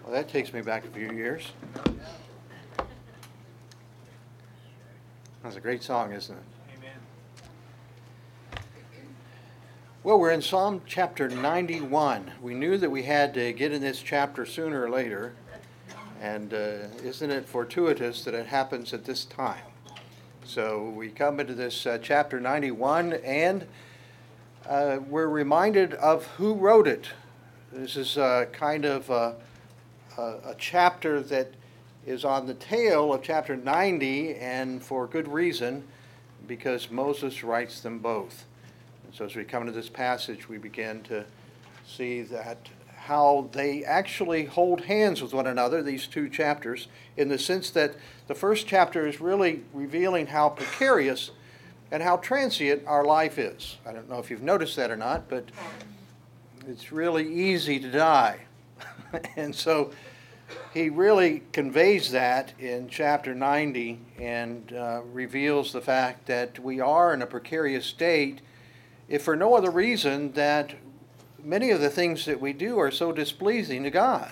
Well, that takes me back a few years. That's a great song, isn't it? Amen. Well, we're in Psalm chapter 91. We knew that we had to get in this chapter sooner or later. And isn't it fortuitous that it happens at this time? So we come into this chapter 91, and we're reminded of who wrote it. This is kind of a chapter that is on the tail of chapter 90, and for good reason, because Moses writes them both. And so as we come into this passage, we begin to see that how they actually hold hands with one another, these two chapters, in the sense that the first chapter is really revealing how precarious and how transient our life is. I don't know if you've noticed that or not, but it's really easy to die. And so he really conveys that in chapter 90 and reveals the fact that we are in a precarious state, if for no other reason that many of the things that we do are so displeasing to God.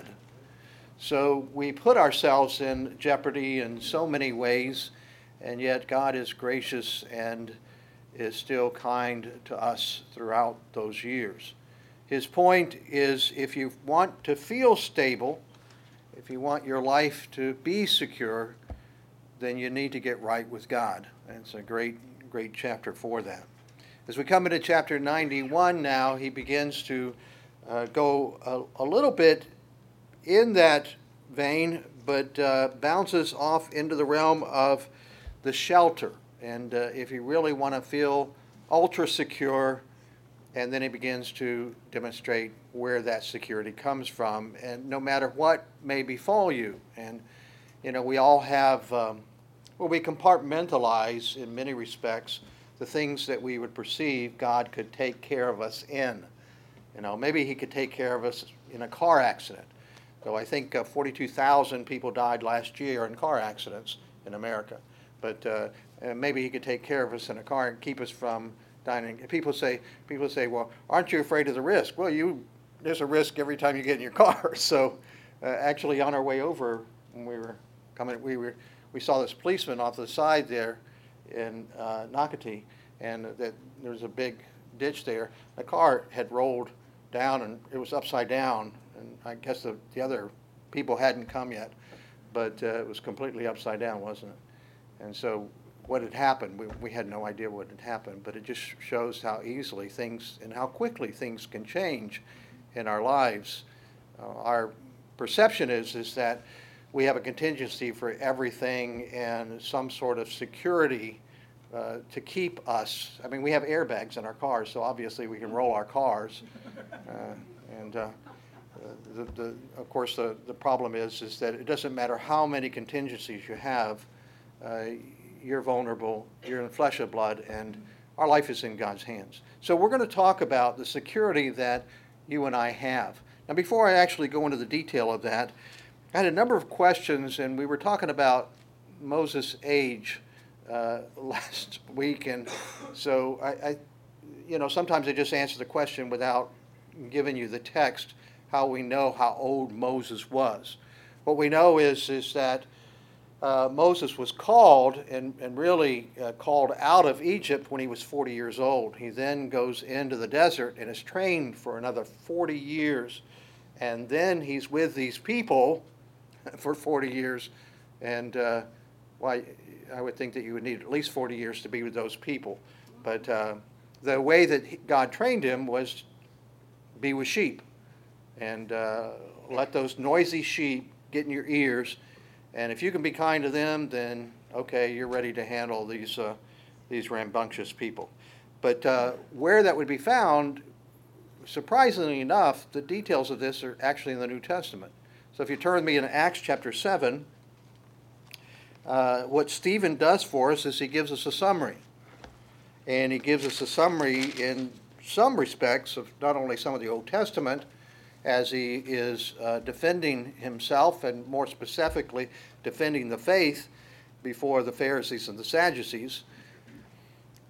So we put ourselves in jeopardy in so many ways, and yet God is gracious and is still kind to us throughout those years. His point is, if you want to feel stable, if you want your life to be secure, then you need to get right with God. And it's a great chapter for that. As we come into chapter 91 now, he begins to go a little bit in that vein, but bounces off into the realm of the shelter. And if you really want to feel ultra secure, and then he begins to demonstrate where that security comes from, and no matter what may befall you. And, you know, we all have, we compartmentalize in many respects the things that we would perceive God could take care of us in. You know, maybe he could take care of us in a car accident. So I think 42,000 people died last year in car accidents in America. But maybe he could take care of us in a car and keep us from dying. People say, well, aren't you afraid of the risk? Well, there's a risk every time you get in your car. So actually on our way over, when we were coming, we saw this policeman off to the side there in Nocatee, and that there was a big ditch there. The car had rolled down, and it was upside down, and I guess the other people hadn't come yet, but it was completely upside down, wasn't it? And so what had happened, we had no idea what had happened, but it just shows how easily things and how quickly things can change in our lives. Our perception is that we have a contingency for everything and some sort of security to keep us. I mean, we have airbags in our cars, so obviously we can roll our cars. Of course, the problem is that it doesn't matter how many contingencies you have, you're vulnerable, you're in flesh and blood, and our life is in God's hands. So we're going to talk about the security that you and I have. Now, before I actually go into the detail of that, I had a number of questions, and we were talking about Moses' age last week, and so I sometimes I just answer the question without giving you the text, how we know how old Moses was. What we know is that Moses was called and really called out of Egypt when he was 40 years old. He then goes into the desert and is trained for another 40 years, and then he's with these people for 40 years, and I would think that you would need at least 40 years to be with those people. But the way that God trained him was be with sheep, and let those noisy sheep get in your ears, and if you can be kind to them, then okay, you're ready to handle these rambunctious people. But where that would be found, surprisingly enough, the details of this are actually in the New Testament. So if you turn with me in Acts chapter 7, what Stephen does for us is he gives us a summary. And he gives us a summary in some respects of not only some of the Old Testament, as he is defending himself, and more specifically defending the faith before the Pharisees and the Sadducees,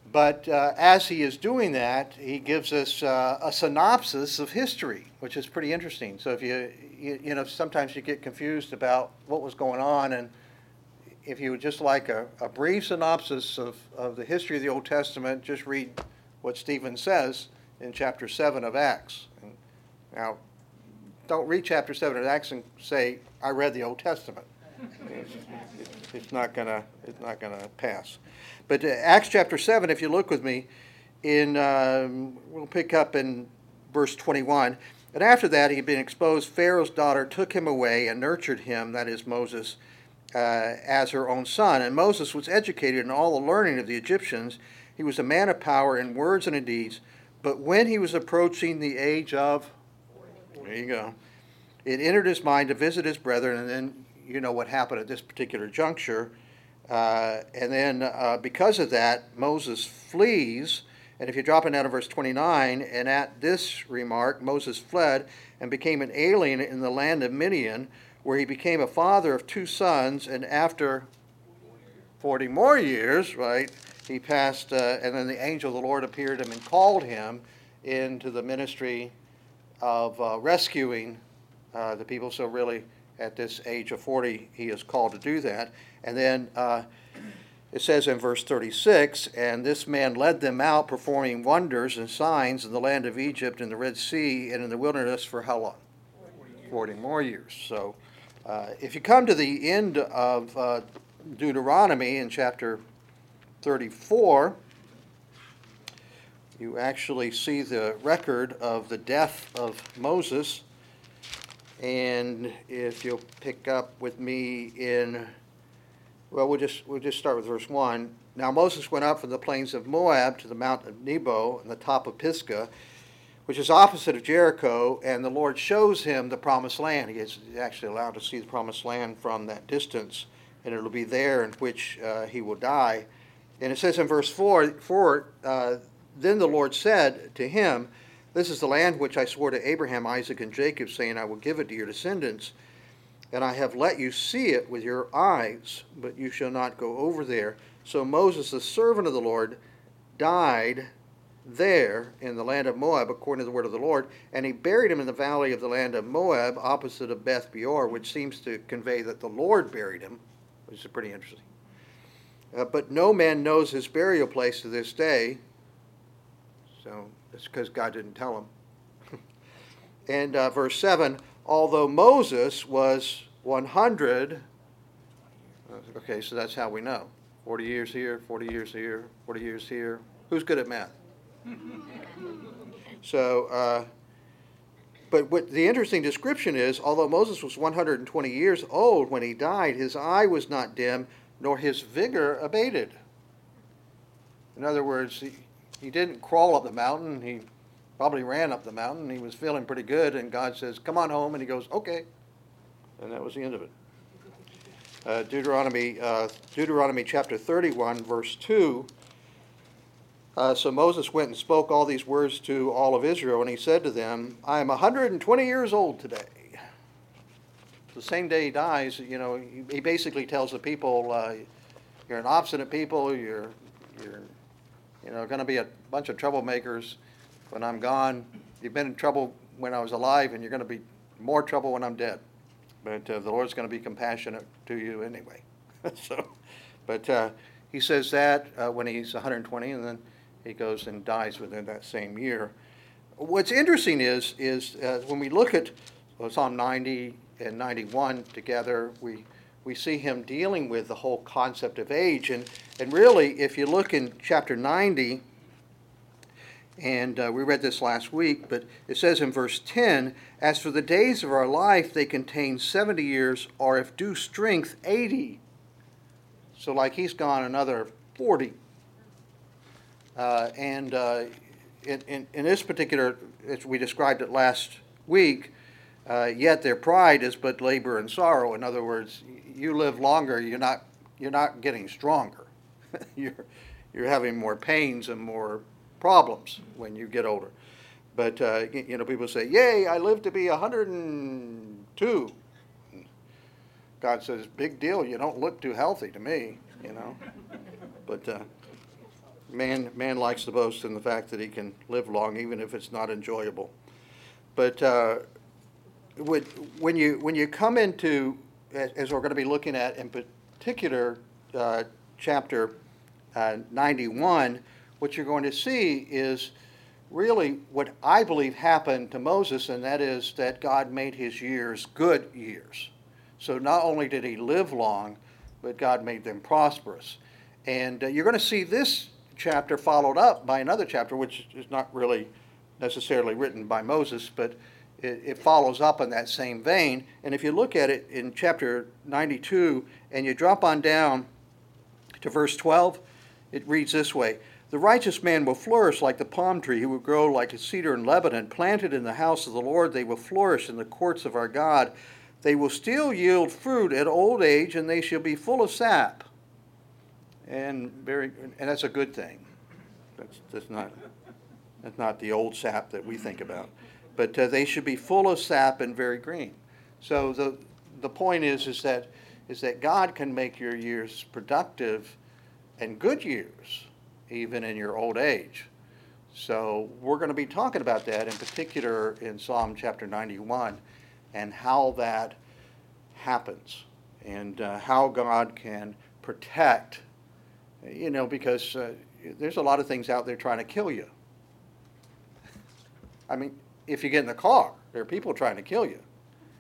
But as he is doing that, he gives us a synopsis of history, which is pretty interesting. So if you know, sometimes you get confused about what was going on, and if you would just like a brief synopsis of the history of the Old Testament, just read what Stephen says in chapter 7 of Acts. Now, don't read chapter 7 of Acts and say, I read the Old Testament. It's not gonna pass. But Acts chapter 7, if you look with me, we'll pick up in verse 21. And after that he had been exposed, Pharaoh's daughter took him away and nurtured him, that is Moses, as her own son. And Moses was educated in all the learning of the Egyptians. He was a man of power in words and in deeds. But when he was approaching the age of, there you go, it entered his mind to visit his brethren, and then you know what happened at this particular juncture. And then because of that, Moses flees. And if you drop it down to verse 29, and at this remark, Moses fled and became an alien in the land of Midian, where he became a father of 2 sons. And after 40 more years, right, he passed, and then the angel of the Lord appeared to him and called him into the ministry of rescuing the people. So really, at this age of 40, he is called to do that. And then it says in verse 36, and this man led them out, performing wonders and signs in the land of Egypt, in the Red Sea, and in the wilderness for how long? 40 more years. So if you come to the end of Deuteronomy in chapter 34, you actually see the record of the death of Moses. And if you'll pick up with me in, well, we'll just start with verse 1. Now Moses went up from the plains of Moab to the mount of Nebo and the top of Pisgah, which is opposite of Jericho, and the Lord shows him the promised land. He is actually allowed to see the promised land from that distance, and it'll be there in which he will die. And it says in verse 4, then the Lord said to him, this is the land which I swore to Abraham, Isaac, and Jacob, saying, I will give it to your descendants. And I have let you see it with your eyes, but you shall not go over there. So Moses, the servant of the Lord, died there in the land of Moab, according to the word of the Lord. And he buried him in the valley of the land of Moab, opposite of Beth Peor, which seems to convey that the Lord buried him, which is pretty interesting. But no man knows his burial place to this day. So it's because God didn't tell him. And verse 7, although Moses was 100, okay, so that's how we know. 40 years here, 40 years here, 40 years here. Who's good at math? So, but what the interesting description is, although Moses was 120 years old when he died, his eye was not dim, nor his vigor abated. In other words, he didn't crawl up the mountain. He probably ran up the mountain. He was feeling pretty good, and God says, come on home. And he goes, okay. And that was the end of it. Deuteronomy chapter 31, verse 2. So Moses went and spoke all these words to all of Israel, and he said to them, I am 120 years old today. The same day he dies, you know, he basically tells the people, you're an obstinate people, you're going to be a bunch of troublemakers when I'm gone. You've been in trouble when I was alive, and you're going to be more trouble when I'm dead. But the Lord's going to be compassionate to you anyway. But he says that when he's 120, and then he goes and dies within that same year. What's interesting is when we look at Psalm 90 and 91 together, we see him dealing with the whole concept of age. And really, if you look in chapter 90, and we read this last week, but it says in verse 10, as for the days of our life, they contain 70 years, or if due strength, 80. So like he's gone another 40. In this particular, as we described it last week, yet their pride is but labor and sorrow. In other words, you live longer, you're not getting stronger. you're having more pains and more problems when you get older. But people say, "Yay, I live to be 102." God says, "Big deal. You don't look too healthy to me." But Man likes to boast in the fact that he can live long, even if it's not enjoyable. But when you come into, as we're going to be looking at in particular, chapter 91, what you're going to see is really what I believe happened to Moses, and that is that God made his years good years. So not only did he live long, but God made them prosperous. And you're going to see this chapter followed up by another chapter, which is not really necessarily written by Moses, but it follows up in that same vein. And if you look at it in chapter 92 and you drop on down to verse 12, it reads this way: "The righteous man will flourish like the palm tree. He will grow like a cedar in Lebanon. Planted in the house of the Lord, they will flourish in the courts of our God. They will still yield fruit at old age, and they shall be full of sap." And that's a good thing. That's not the old sap that we think about. But they should be full of sap and very green. So the point is that God can make your years productive and good years, even in your old age. So we're going to be talking about that in particular in Psalm chapter 91 and how that happens and how God can protect, because there's a lot of things out there trying to kill you. I mean, if you get in the car, there are people trying to kill you.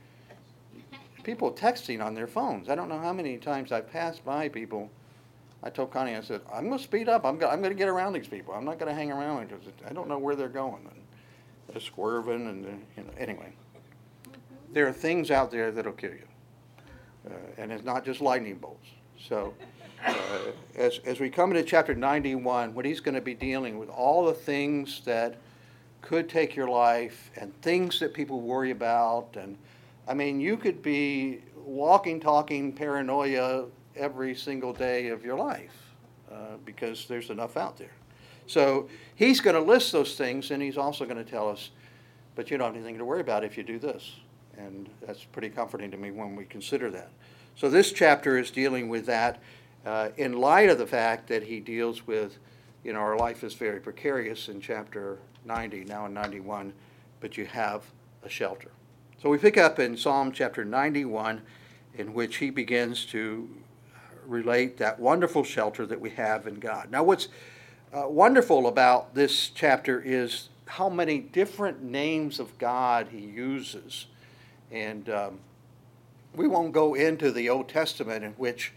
People texting on their phones. I don't know how many times I've passed by people. I told Connie, I said, I'm going to speed up. I'm going to get around these people. I'm not going to hang around because I don't know where they're going. And they're swerving and, anyway. There are things out there that'll kill you. And it's not just lightning bolts. So as we come into chapter 91, what he's going to be dealing with, all the things that could take your life and things that people worry about. And I mean, you could be walking, talking paranoia every single day of your life because there's enough out there. So he's going to list those things, and he's also going to tell us, but you don't have anything to worry about if you do this. And that's pretty comforting to me when we consider that. So this chapter is dealing with that in light of the fact that he deals with, our life is very precarious in chapter 90, now in 91, but you have a shelter. So we pick up in Psalm chapter 91, in which he begins to relate that wonderful shelter that we have in God. Now what's wonderful about this chapter is how many different names of God he uses. And we won't go into the Old Testament in which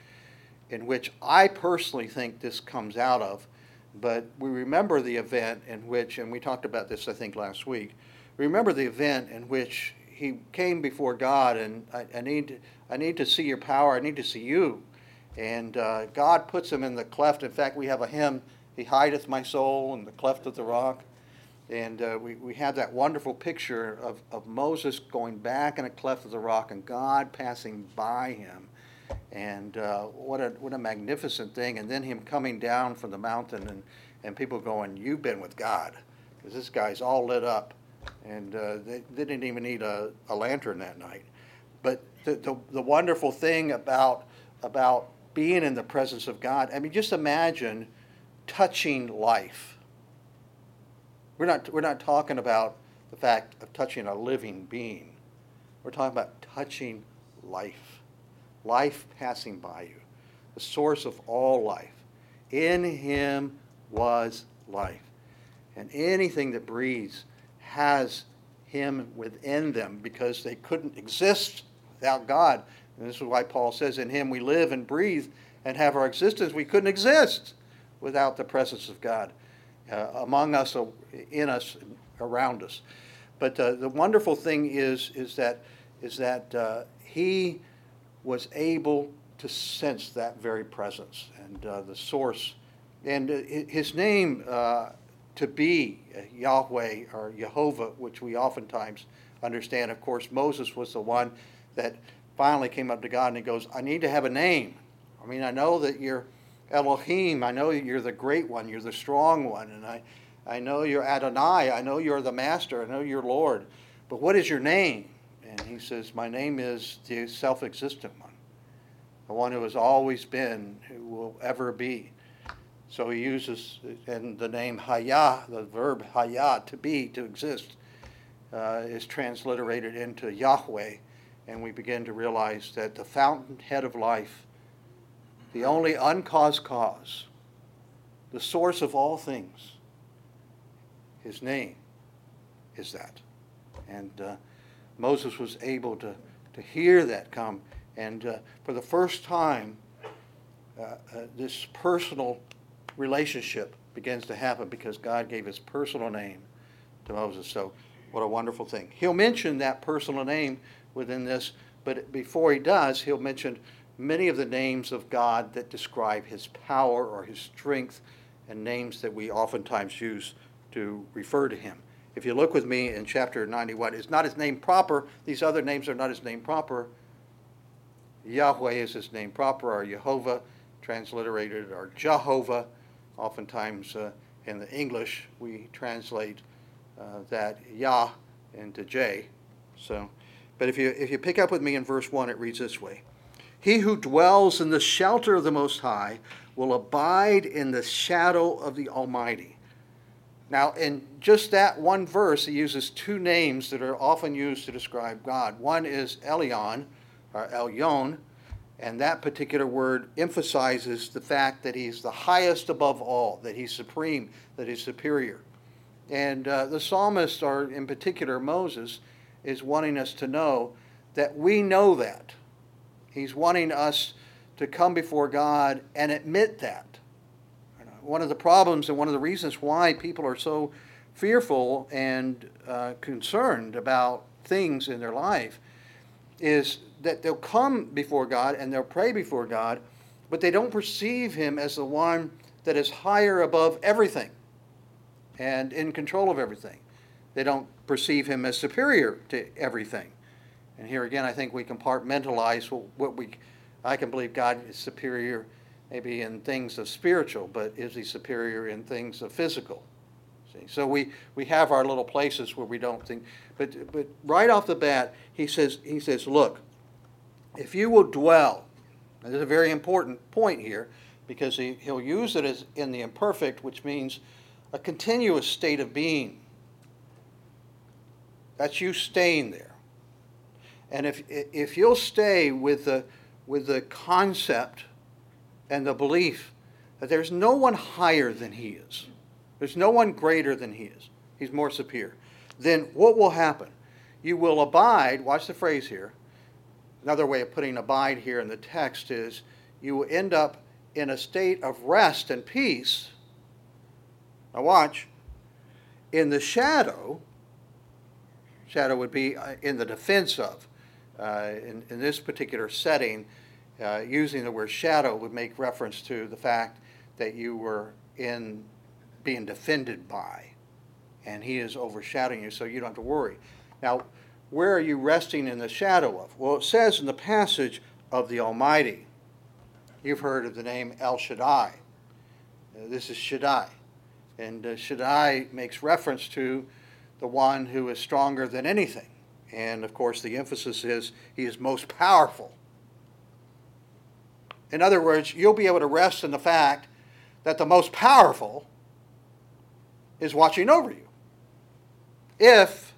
I personally think this comes out of, but we remember the event in which, and we talked about this I think last week, remember the event in which he came before God and I need to see your power, I need to see you. And God puts him in the cleft. In fact, we have a hymn, "He hideth my soul in the cleft of the rock." And we have that wonderful picture of Moses going back in a cleft of the rock and God passing by him. And what a magnificent thing. And then him coming down from the mountain and people going, "You've been with God," because this guy's all lit up. And they didn't even need a lantern that night. But the wonderful thing about being in the presence of God, I mean, just imagine touching life. We're not talking about the fact of touching a living being. We're talking about touching life. Life passing by you. The source of all life. In him was life. And anything that breathes has him within them because they couldn't exist without God. And this is why Paul says, in him we live and breathe and have our existence. We couldn't exist without the presence of God among us, in us, around us. But the wonderful thing is that he was able to sense that very presence and the source. And his name to be Yahweh or Jehovah, which we oftentimes understand. Of course, Moses was the one that finally came up to God and he goes, "I need to have a name. I mean, I know that you're Elohim. I know you're the great one. You're the strong one. And I know you're Adonai. I know you're the master. I know you're Lord. But what is your name?" And he says, "My name is the self-existent one. The one who has always been, who will ever be." So he uses, and the name Hayah, the verb Hayah, to be, to exist, is transliterated into Yahweh. And we begin to realize that the fountainhead of life, the only uncaused cause, the source of all things, his name is that. And Moses was able to hear that come. And for the first time, this personal relationship begins to happen because God gave his personal name to Moses. So what a wonderful thing. He'll mention that personal name within this, but before he does, he'll mention many of the names of God that describe his power or his strength, and names that we oftentimes use to refer to him. If you look with me in chapter 91, it's not his name proper. These other names are not his name proper. Yahweh is his name proper, or Jehovah, transliterated, or Jehovah. Oftentimes in the English, we translate that Yah into J. So, but if you pick up with me in verse 1, it reads this way. He who dwells in the shelter of the Most High will abide in the shadow of the Almighty. Now, in just that one verse, he uses two names that are often used to describe God. One is Elyon, or Elyon, and that particular word emphasizes the fact that he's the highest above all, that he's supreme, that he's superior. And the psalmist, or in particular Moses, is wanting us to know that we know that. He's wanting us to come before God and admit that. One of the problems and one of the reasons why people are so fearful and concerned about things in their life is that they'll come before God and they'll pray before God, but they don't perceive him as the one that is higher above everything and in control of everything. They don't perceive him as superior to everything. And here again, I think we compartmentalize I can believe God is superior maybe in things of spiritual, but is he superior in things of physical? See? So we have our little places where we don't think, but right off the bat, he says, look, if you will dwell, and this is a very important point here, because he'll use it as in the imperfect, which means a continuous state of being. That's you staying there. And if you'll stay with the concept and the belief that there's no one higher than he is, there's no one greater than he is, he's more superior, then what will happen? You will abide, watch the phrase here. Another way of putting abide here in the text is you will end up in a state of rest and peace. Now watch, in the shadow would be in the defense of. In this particular setting, using the word shadow would make reference to the fact that you were being defended by, and he is overshadowing you, so you don't have to worry. Now, where are you resting in the shadow of? Well, it says in the passage of the Almighty. You've heard of the name El Shaddai. This is Shaddai. And Shaddai makes reference to the one who is stronger than anything. And, of course, the emphasis is he is most powerful. In other words, you'll be able to rest in the fact that the most powerful is watching over you. If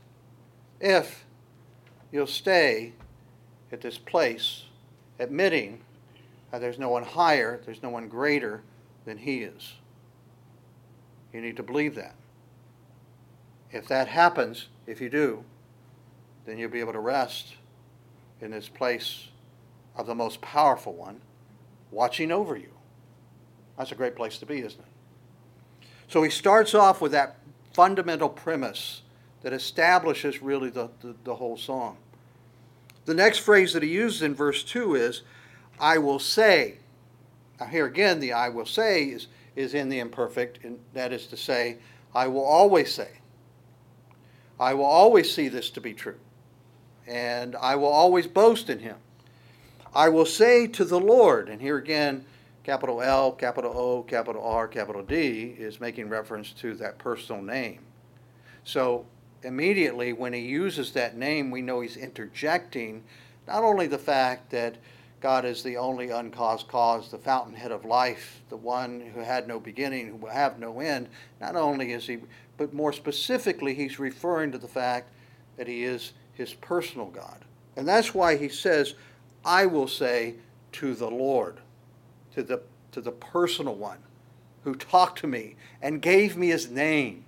you'll stay at this place, admitting that there's no one higher, there's no one greater than he is. You need to believe that. If that happens, if you do, then you'll be able to rest in this place of the most powerful one, watching over you. That's a great place to be, isn't it? So he starts off with that fundamental premise that establishes really the whole song. The next phrase that he uses in verse 2 is, I will say. Now here again, the I will say is in the imperfect, and that is to say, I will always say. I will always see this to be true. And I will always boast in him. I will say to the Lord, and here again, capital L, capital O, capital R, capital D is making reference to that personal name. So immediately when he uses that name, we know he's interjecting not only the fact that God is the only uncaused cause, the fountainhead of life, the one who had no beginning, who will have no end. Not only is he, but more specifically, he's referring to the fact that he is his personal God. And that's why he says, I will say to the Lord, to the personal one who talked to me and gave me his name.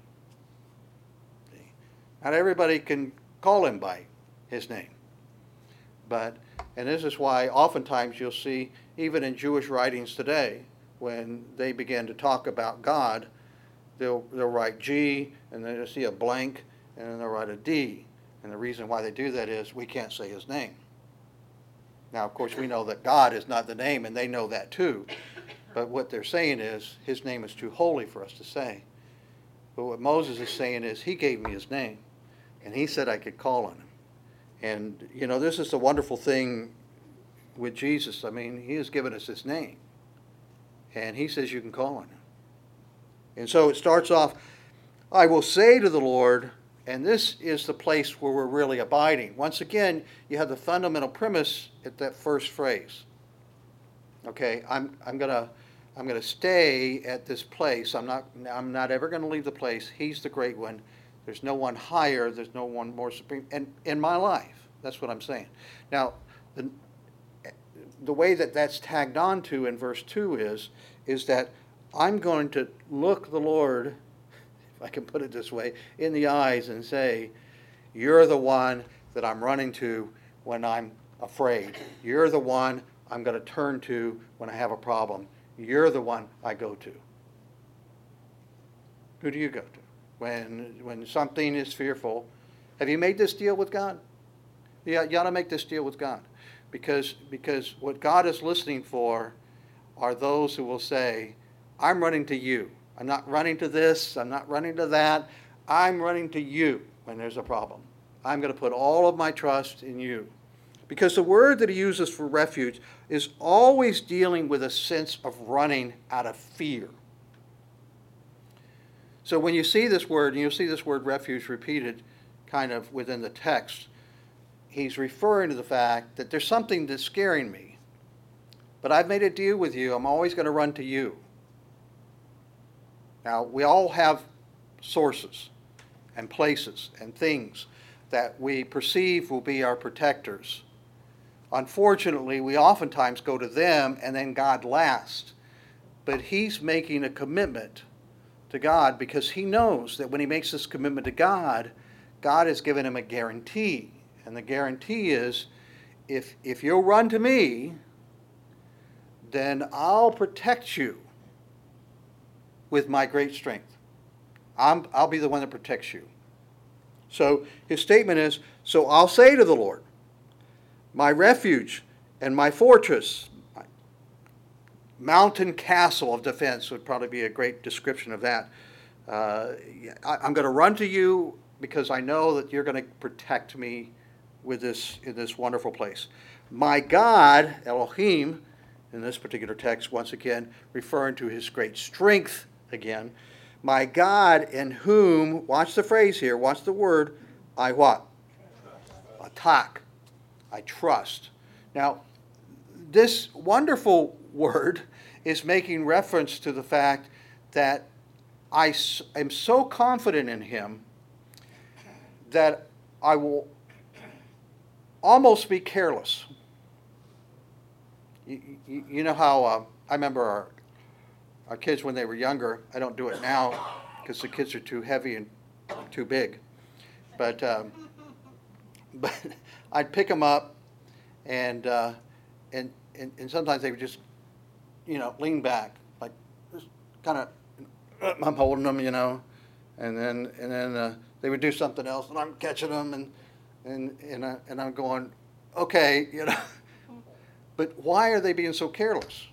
Not everybody can call him by his name. And this is why oftentimes you'll see, even in Jewish writings today, when they begin to talk about God, they'll write G, and then you'll see a blank, and then they'll write a D. And the reason why they do that is we can't say his name. Now, of course, we know that God is not the name, and they know that too. But what they're saying is his name is too holy for us to say. But what Moses is saying is he gave me his name, and he said I could call on him. And, this is the wonderful thing with Jesus. I mean, he has given us his name, and he says you can call on him. And so it starts off, I will say to the Lord, and this is the place where we're really abiding. Once again, you have the fundamental premise at that first phrase. Okay, I'm gonna stay at this place. I'm not ever going to leave the place. He's the great one. There's no one higher. There's no one more supreme. And in my life, that's what I'm saying. Now, the way that that's tagged on to in verse 2 is that I'm going to look the Lord, if I can put it this way, in the eyes and say, you're the one that I'm running to when I'm afraid. You're the one I'm going to turn to when I have a problem. You're the one I go to. Who do you go to when something is fearful? Have you made this deal with God? Yeah, you ought to make this deal with God. Because what God is listening for are those who will say, I'm running to you. I'm not running to this. I'm not running to that. I'm running to you when there's a problem. I'm going to put all of my trust in you. Because the word that he uses for refuge is always dealing with a sense of running out of fear. So when you see this word, and you'll see this word refuge repeated kind of within the text, he's referring to the fact that there's something that's scaring me. But I've made a deal with you. I'm always going to run to you. Now, we all have sources and places and things that we perceive will be our protectors. Unfortunately, we oftentimes go to them and then God last. But he's making a commitment to God because he knows that when he makes this commitment to God, God has given him a guarantee. And the guarantee is, if you'll run to me, then I'll protect you with my great strength. I'll be the one that protects you. So his statement is, so I'll say to the Lord, my refuge and my fortress, my mountain castle of defense would probably be a great description of that. I'm going to run to you because I know that you're going to protect me with this in this wonderful place. My God, Elohim, in this particular text, once again, referring to his great strength again. My God in whom, watch the phrase here, watch the word, I what? Atak. I trust. Now, this wonderful word is making reference to the fact that I am so confident in him that I will almost be careless. You know how I remember our kids when they were younger. I don't do it now because the kids are too heavy and too big. But I'd pick them up, and sometimes they would just, lean back, like just kind of. I'm holding them, and then they would do something else, and I'm catching them, and I'm going, okay, But why are they being so careless?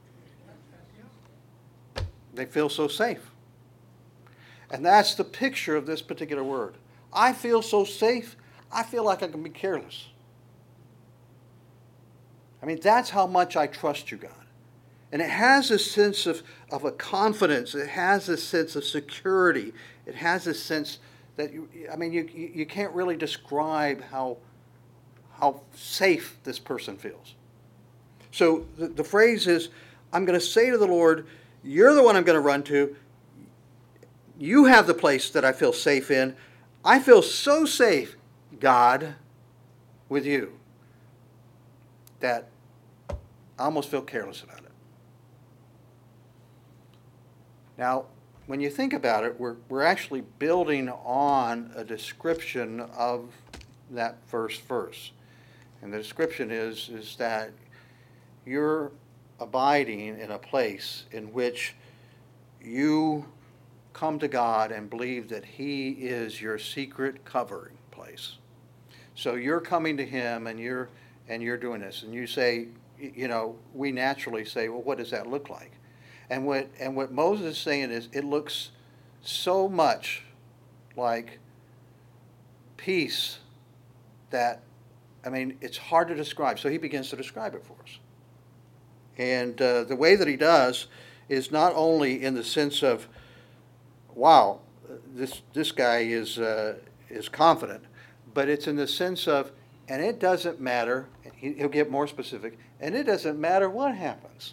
They feel so safe. And that's the picture of this particular word. I feel so safe, I feel like I can be careless. I mean, that's how much I trust you, God. And it has a sense of a confidence. It has a sense of security. It has a sense that, you can't really describe how safe this person feels. So the phrase is, I'm going to say to the Lord, you're the one I'm going to run to. You have the place that I feel safe in. I feel so safe, God, with you, that I almost feel careless about it. Now, when you think about it, we're actually building on a description of that first verse. And the description is that you're abiding in a place in which you come to God and believe that He is your secret covering place. So you're coming to Him and you're doing this. And you say, we naturally say, well, what does that look like? And what Moses is saying is, it looks so much like peace that, it's hard to describe. So he begins to describe it for us. And the way that he does is not only in the sense of, wow, this guy is confident, but it's in the sense of, and it doesn't matter, he'll get more specific, and it doesn't matter what happens.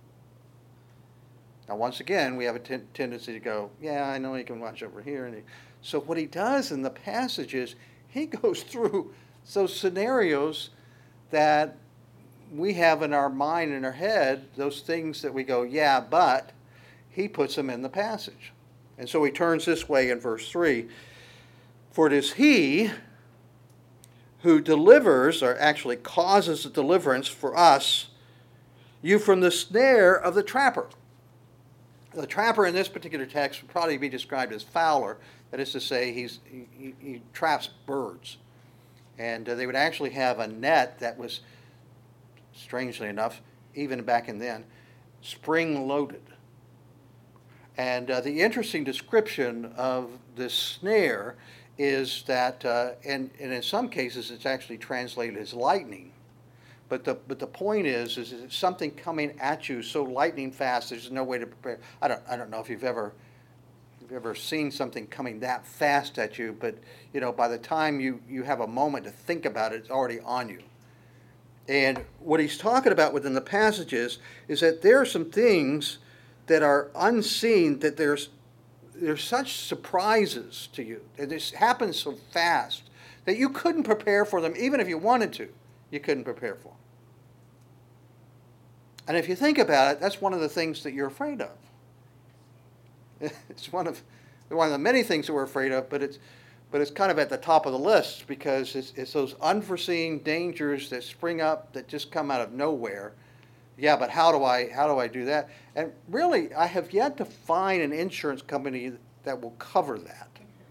Now, once again, we have a tendency to go, yeah, I know he can watch over here. So what he does in the passage is he goes through those scenarios that we have in our mind, in our head, those things that we go, yeah, but he puts them in the passage. And so he turns this way in verse 3. For it is he who delivers, or actually causes the deliverance for us, you from the snare of the trapper. The trapper in this particular text would probably be described as fowler. That is to say, he traps birds. And they would actually have a net that was, strangely enough, even back in then, spring-loaded. And the interesting description of this snare is that, and in some cases it's actually translated as lightning. But the point is it's something coming at you so lightning fast. There's no way to prepare. I don't know if you've ever seen something coming that fast at you, but by the time you have a moment to think about it, it's already on you. And what he's talking about within the passages is that there are some things that are unseen, that there's such surprises to you. And this happens so fast that you couldn't prepare for them, even if you wanted to. You couldn't prepare for them. And if you think about it, that's one of the things that you're afraid of. It's one of the many things that we're afraid of, but it's kind of at the top of the list, because it's those unforeseen dangers that spring up that just come out of nowhere. Yeah, but how do I do that? And really, I have yet to find an insurance company that will cover that.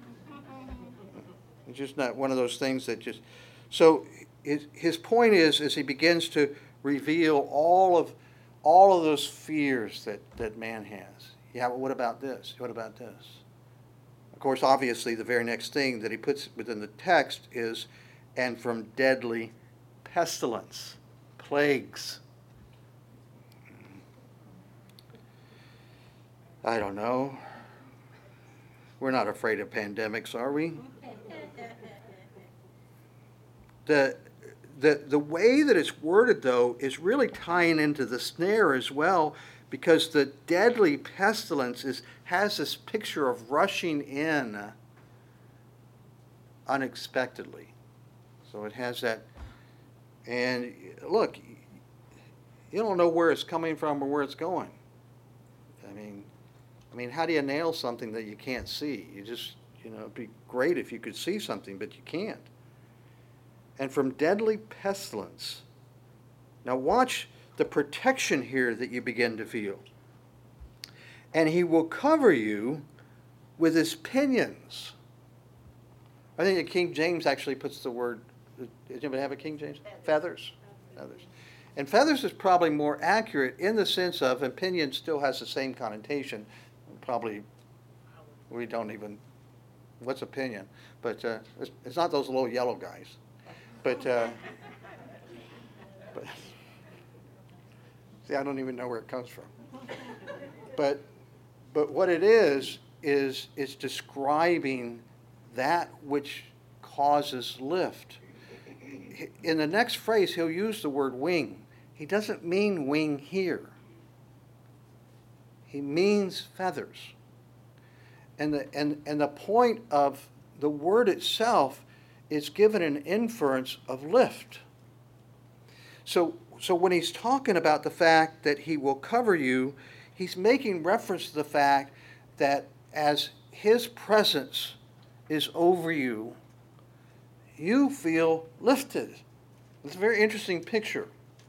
It's just not one of those things that just. So his point is, as he begins to reveal all of those fears that man has. Yeah, but what about this? What about this? Of course, obviously, the very next thing that he puts within the text is, and from deadly pestilence, plagues. I don't know. We're not afraid of pandemics, are we? The way that it's worded, though, is really tying into the snare as well, because the deadly pestilence has this picture of rushing in unexpectedly. So it has that. And look, you don't know where it's coming from or where it's going. I mean, how do you nail something that you can't see? You just, it'd be great if you could see something, but you can't. And from deadly pestilence. Now watch the protection here that you begin to feel. And he will cover you with his pinions. I think the King James actually puts the word, does anybody have a King James? Feathers. Feathers. And feathers is probably more accurate in the sense of, and pinion still has the same connotation. Probably, we don't even, what's a pinion? But it's not those little yellow guys. But see, I don't even know where it comes from. But what it is it's describing that which causes lift. In the next phrase, he'll use the word wing. he doesn't mean wing here. He means feathers. And the point of the word itself is given an inference of lift. So when he's talking about the fact that he will cover you, he's making reference to the fact that as his presence is over you, you feel lifted. It's a very interesting picture.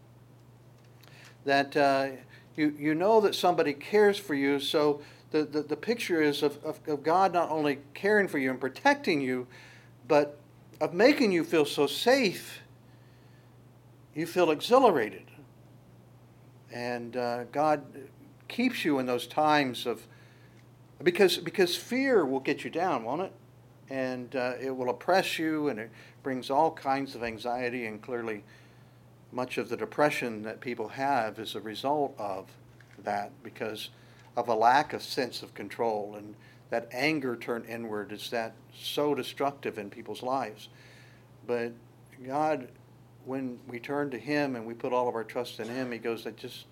That you know that somebody cares for you, so the picture is of God not only caring for you and protecting you, but of making you feel so safe, you feel exhilarated. And God keeps you in those times of, because fear will get you down, won't it? And it will oppress you, and it brings all kinds of anxiety, and clearly much of the depression that people have is a result of that, because of a lack of sense of control, and that anger turned inward is that so destructive in people's lives. But God, when we turn to Him and we put all of our trust in Him, He goes,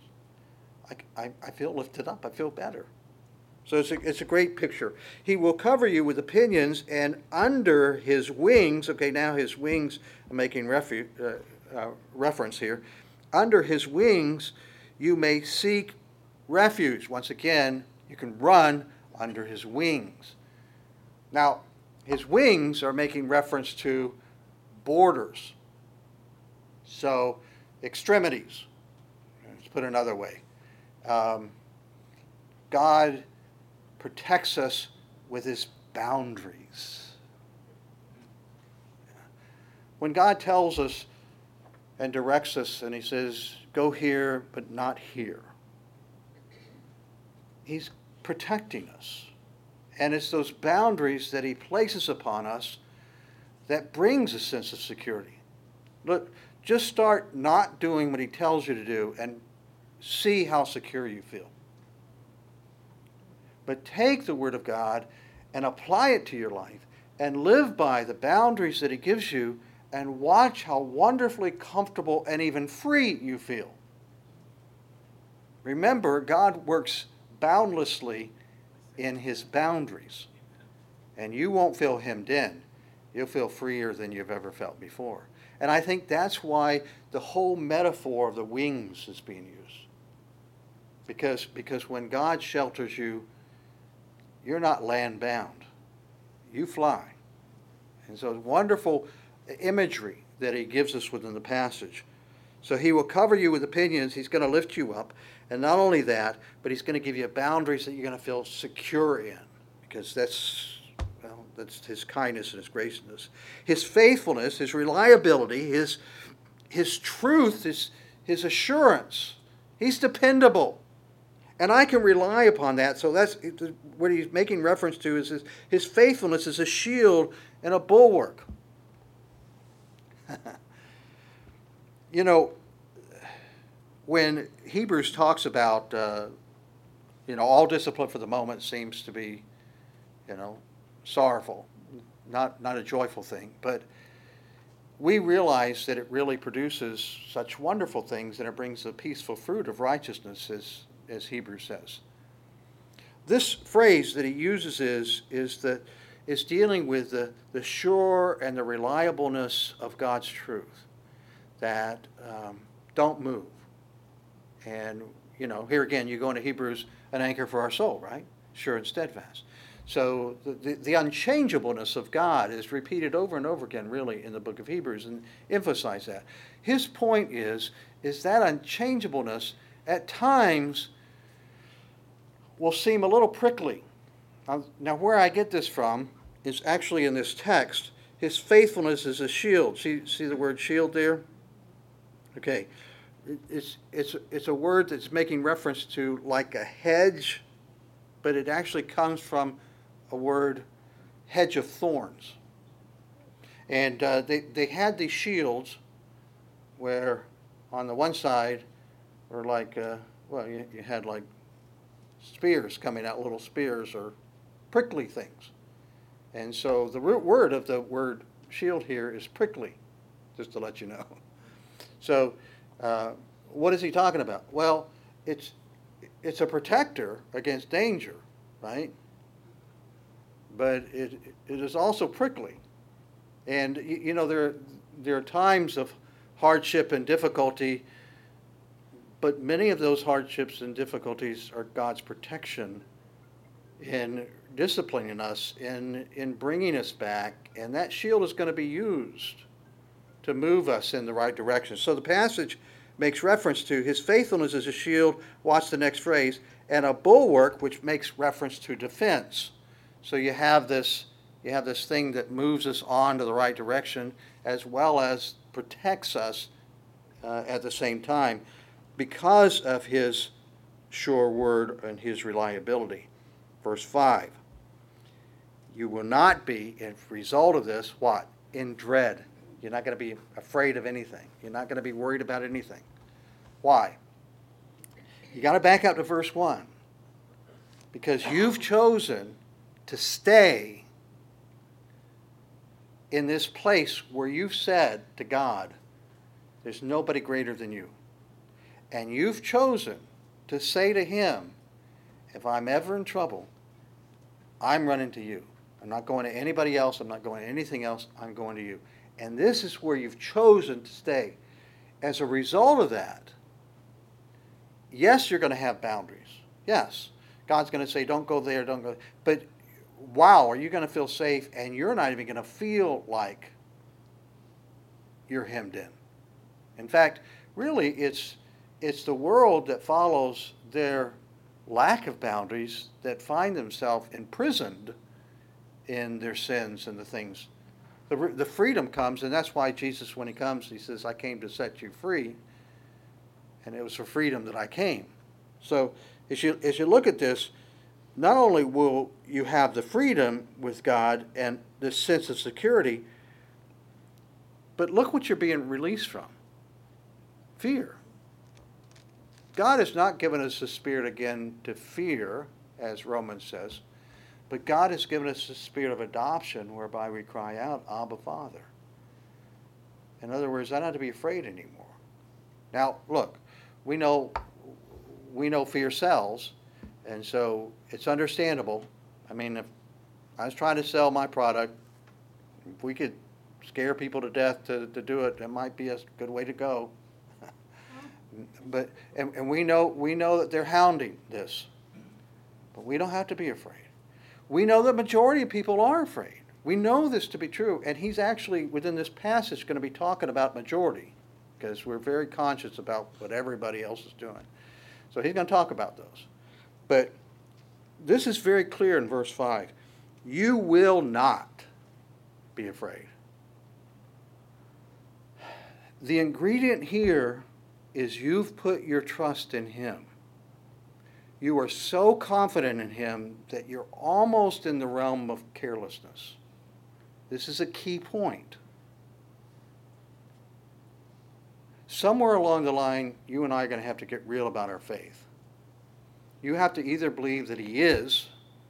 I feel lifted up, I feel better. So it's a great picture. He will cover you with pinions, and under His wings, okay, now His wings, I'm making reference here, under His wings you may seek refuge. Once again, you can run under His wings. Now, His wings are making reference to borders. So, extremities. Let's put it another way. God protects us with His boundaries. When God tells us and directs us and He says, go here but not here, He's protecting us. And it's those boundaries that He places upon us that brings a sense of security. Look, just start not doing what He tells you to do and see how secure you feel. But take the Word of God and apply it to your life and live by the boundaries that He gives you, and watch how wonderfully comfortable and even free you feel. Remember, God works boundlessly in His boundaries, and you won't feel hemmed in. You'll feel freer than you've ever felt before. And I think that's why the whole metaphor of the wings is being used. Because when God shelters you, you're not land-bound. You fly. And so it's wonderful imagery that He gives us within the passage. So He will cover you with pinions. He's going to lift you up. And not only that, but He's going to give you boundaries that you're going to feel secure in. Because that's His kindness and His graciousness. His faithfulness, His reliability, His truth, His assurance. He's dependable. And I can rely upon that. So that's what He's making reference to, is His faithfulness is a shield and a bulwark. You know, when Hebrews talks about, all discipline for the moment seems to be, sorrowful, not a joyful thing. But we realize that it really produces such wonderful things, and it brings the peaceful fruit of righteousness, as Hebrews says. This phrase that he uses is dealing with the sure and the reliableness of God's truth, that don't move. And, here again, you go into Hebrews, an anchor for our soul, right? Sure and steadfast. So the unchangeableness of God is repeated over and over again, really, in the book of Hebrews, and emphasize that. His point is that unchangeableness at times will seem a little prickly. Now, where I get this from is actually in this text. His faithfulness is a shield. See the word shield there? Okay. It's a word that's making reference to like a hedge, but it actually comes from a word, hedge of thorns. And they had these shields where on the one side were like, you had like spears coming out, little spears or prickly things. And so the root word of the word shield here is prickly, just to let you know. So what is he talking about? Well, it's a protector against danger, right? But it is also prickly. And there are times of hardship and difficulty, but many of those hardships and difficulties are God's protection in disciplining us, in bringing us back, and that shield is going to be used to move us in the right direction. So the passage makes reference to his faithfulness as a shield, watch the next phrase, and a bulwark, which makes reference to defense. So you have this thing that moves us on to the right direction, as well as protects us at the same time because of his sure word and his reliability. Verse 5, you will not be, as a result of this, what? In dread. You're not going to be afraid of anything. You're not going to be worried about anything. Why? You got to back up to verse 1. Because you've chosen to stay in this place where you've said to God, there's nobody greater than you. And you've chosen to say to him, if I'm ever in trouble, I'm running to you. I'm not going to anybody else. I'm not going to anything else. I'm going to you. And this is where you've chosen to stay. As a result of that, yes, you're going to have boundaries. Yes. God's going to say, don't go there, don't go. But wow, are you going to feel safe? And you're not even going to feel like you're hemmed in. In fact, really, it's the world that follows their lack of boundaries that find themselves imprisoned in their sins and the things. The freedom comes, and that's why Jesus, when he comes, he says, I came to set you free, and it was for freedom that I came. So as you look at this, not only will you have the freedom with God and this sense of security, but look what you're being released from. Fear. God has not given us the spirit again to fear, as Romans says, but God has given us the spirit of adoption whereby we cry out, Abba, Father. In other words, I don't have to be afraid anymore. Now, look, we know fear sells, and so it's understandable. I mean, if I was trying to sell my product, if we could scare people to death to do it, that might be a good way to go. But and we know that they're hounding this, but we don't have to be afraid. We know the majority of people are afraid. We know this to be true, and he's actually within this passage going to be talking about majority, because we're very conscious about what everybody else is doing. So he's going to talk about those. But this is very clear in verse 5. You will not be afraid. The ingredient here is you've put your trust in him. You are so confident in him that you're almost in the realm of carelessness. This is a key point. Somewhere along the line, you and I are going to have to get real about our faith. You have to either believe that he is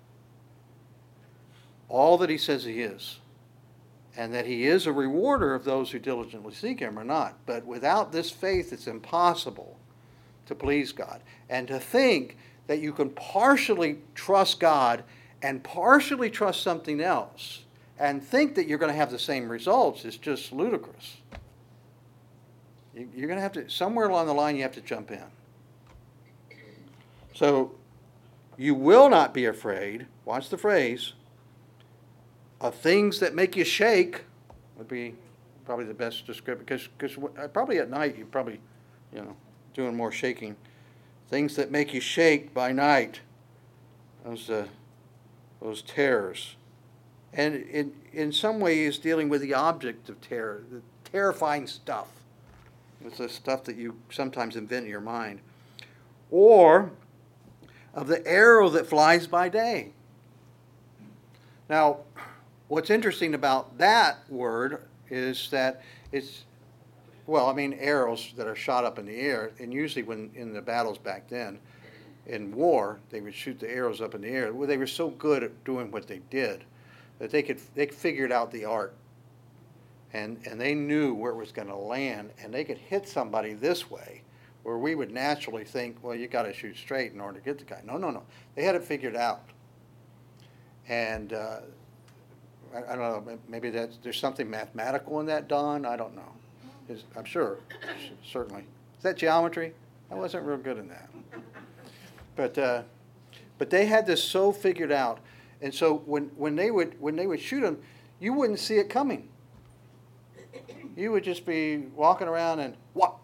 all that he says he is, and that he is a rewarder of those who diligently seek him, or not. But without this faith, it's impossible to please God. And to think that you can partially trust God and partially trust something else and think that you're going to have the same results is just ludicrous. You're going to have to, somewhere along the line, you have to jump in. So, you will not be afraid, watch the phrase, of things that make you shake, would be probably the best description, because probably at night you're probably, doing more shaking. Things that make you shake by night, those terrors. And in some way he's dealing with the object of terror, the terrifying stuff. It's the stuff that you sometimes invent in your mind. Or of the arrow that flies by day. Now, what's interesting about that word is that it's, arrows that are shot up in the air, and usually when in the battles back then, in war, they would shoot the arrows up in the air. Well, they were so good at doing what they did that they figured out the art. And they knew where it was going to land, and they could hit somebody this way where we would naturally think, well, you got to shoot straight in order to get the guy. No, no, no. They had it figured out. And I don't know, maybe there's something mathematical in that, Don. I don't know. I'm sure, certainly. Is that geometry? I wasn't real good in that. But they had this so figured out. And so when they would shoot him, you wouldn't see it coming. You would just be walking around and what?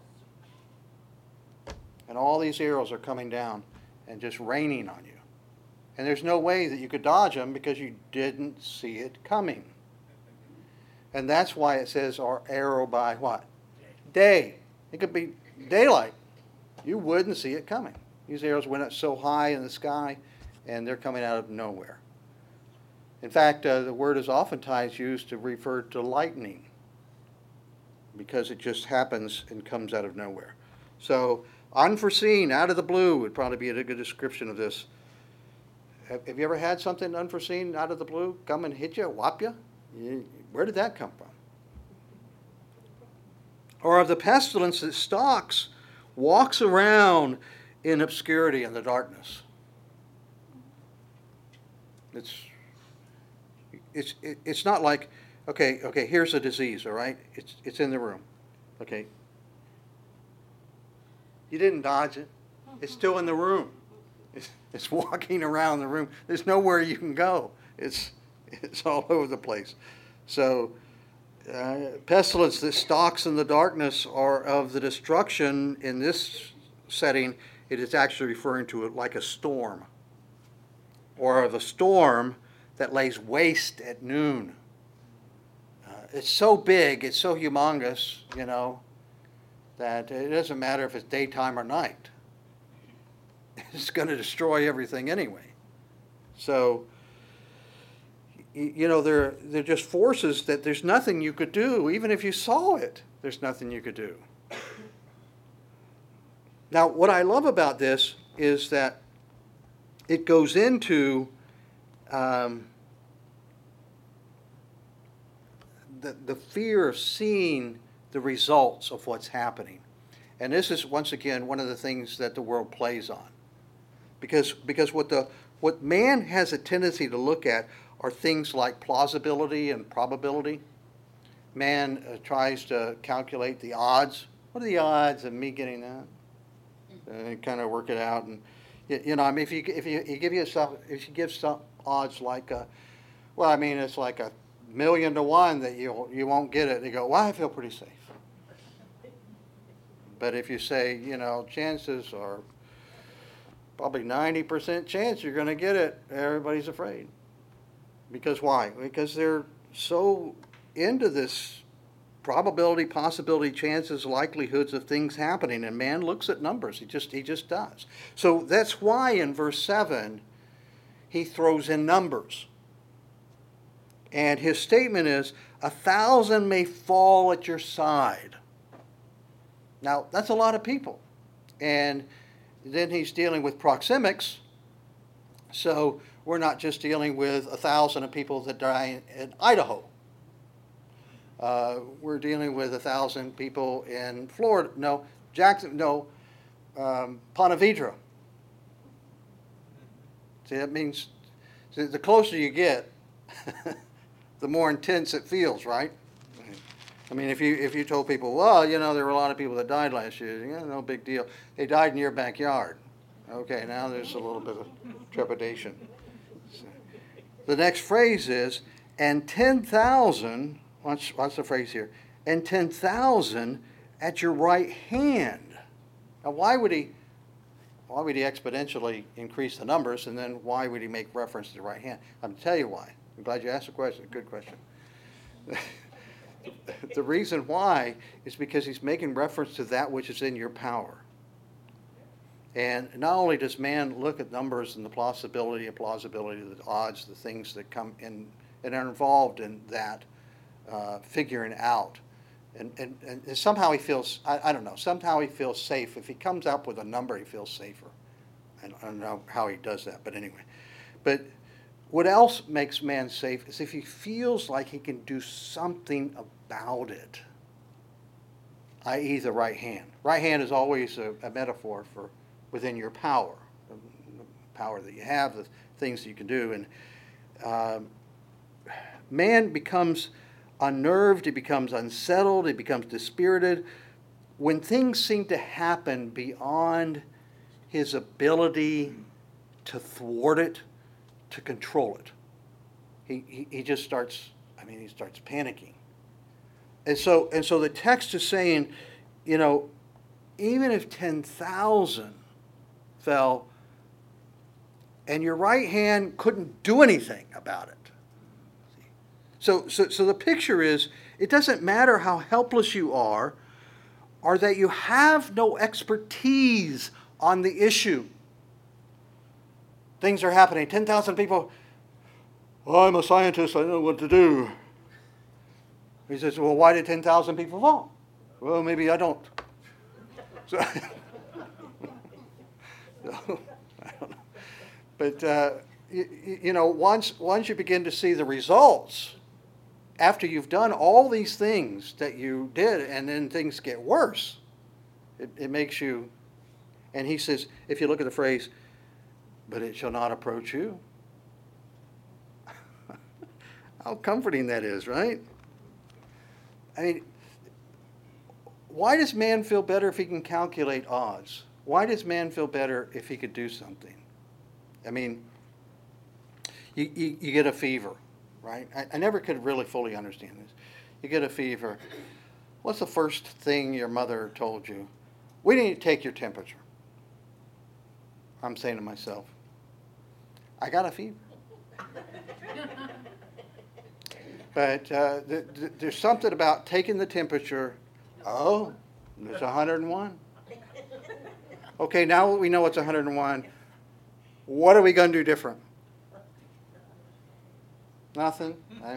And all these arrows are coming down and just raining on you. And there's no way that you could dodge them because you didn't see it coming. And that's why it says our arrow by what? Day. It could be daylight. You wouldn't see it coming. These arrows went up so high in the sky and they're coming out of nowhere. In fact, the word is oftentimes used to refer to lightning because it just happens and comes out of nowhere. So unforeseen, out of the blue would probably be a good description of this. Have you ever had something unforeseen out of the blue come and hit you, whop you? Where did that come from? Or of the pestilence that stalks, walks around in obscurity and the darkness. It's not like, okay, here's a disease, all right? It's in the room. Okay. You didn't dodge it. It's still in the room. It's walking around the room. There's nowhere you can go. It's all over the place. So pestilence that stalks in the darkness are of the destruction. In this setting, it is actually referring to it like a storm, or of a storm that lays waste at noon. It's so big, it's so humongous, that it doesn't matter if it's daytime or night. It's going to destroy everything anyway. So, they're just forces that there's nothing you could do. Even if you saw it, there's nothing you could do. Now, what I love about this is that it goes into the fear of seeing the results of what's happening. And this is, once again, one of the things that the world plays on. Because what man has a tendency to look at are things like plausibility and probability. Man tries to calculate the odds. What are the odds of me getting that? And kind of work it out. And if you give some odds like, it's like 1,000,000 to 1 that you won't get it. They go, well, I feel pretty safe. But if you say, chances are probably 90% chance you're going to get it, everybody's afraid. Because why? Because they're so into this probability, possibility, chances, likelihoods of things happening, and man looks at numbers. He just does. So that's why in verse 7 he throws in numbers. And his statement is, 1,000 may fall at your side. Now, that's a lot of people. And then he's dealing with proxemics. So we're not just dealing with 1,000 of people that die in Idaho. We're dealing with 1,000 people in Florida. No, Jackson. No, Ponte Vedra. See, that means the closer you get, the more intense it feels, right? I mean, if you told people, well, there were a lot of people that died last year, no big deal. They died in your backyard. Okay, now there's a little bit of trepidation. The next phrase is, and 10,000, watch the phrase here, and 10,000 at your right hand. Now, why would he exponentially increase the numbers, and then why would he make reference to the right hand? I'm going to tell you why. I'm glad you asked the question. Good question. The reason why is because he's making reference to that which is in your power. And not only does man look at numbers and the plausibility, the odds, the things that come in and are involved in that figuring out. And somehow he feels, I don't know, somehow he feels safe. If he comes up with a number, he feels safer. I don't know how he does that, but anyway. But what else makes man safe is if he feels like he can do something about it. i.e. the right hand. Right hand is always a metaphor for within your power, the power that you have, the things that you can do. And man becomes unnerved, he becomes unsettled, he becomes dispirited when things seem to happen beyond his ability to thwart it, to control it. He just starts, he starts panicking. And so the text is saying, even if 10,000 fell and your right hand couldn't do anything about it. So the picture is, it doesn't matter how helpless you are or that you have no expertise on the issue. Things are happening. 10,000 people, well, I'm a scientist, I know what to do. He says, well, why did 10,000 people fall? Well, maybe I don't. So, I don't know. But, once you begin to see the results, after you've done all these things that you did, and then things get worse, it makes you, and he says, if you look at the phrase, but it shall not approach you. How comforting that is, right? Why does man feel better if he can calculate odds? Why does man feel better if he could do something? You get a fever, right? I never could really fully understand this. You get a fever. What's the first thing your mother told you? We need to take your temperature. I'm saying to myself, I got a fever. But there's something about taking the temperature. Oh, it's 101. Okay, now we know it's 101. What are we going to do different? Nothing.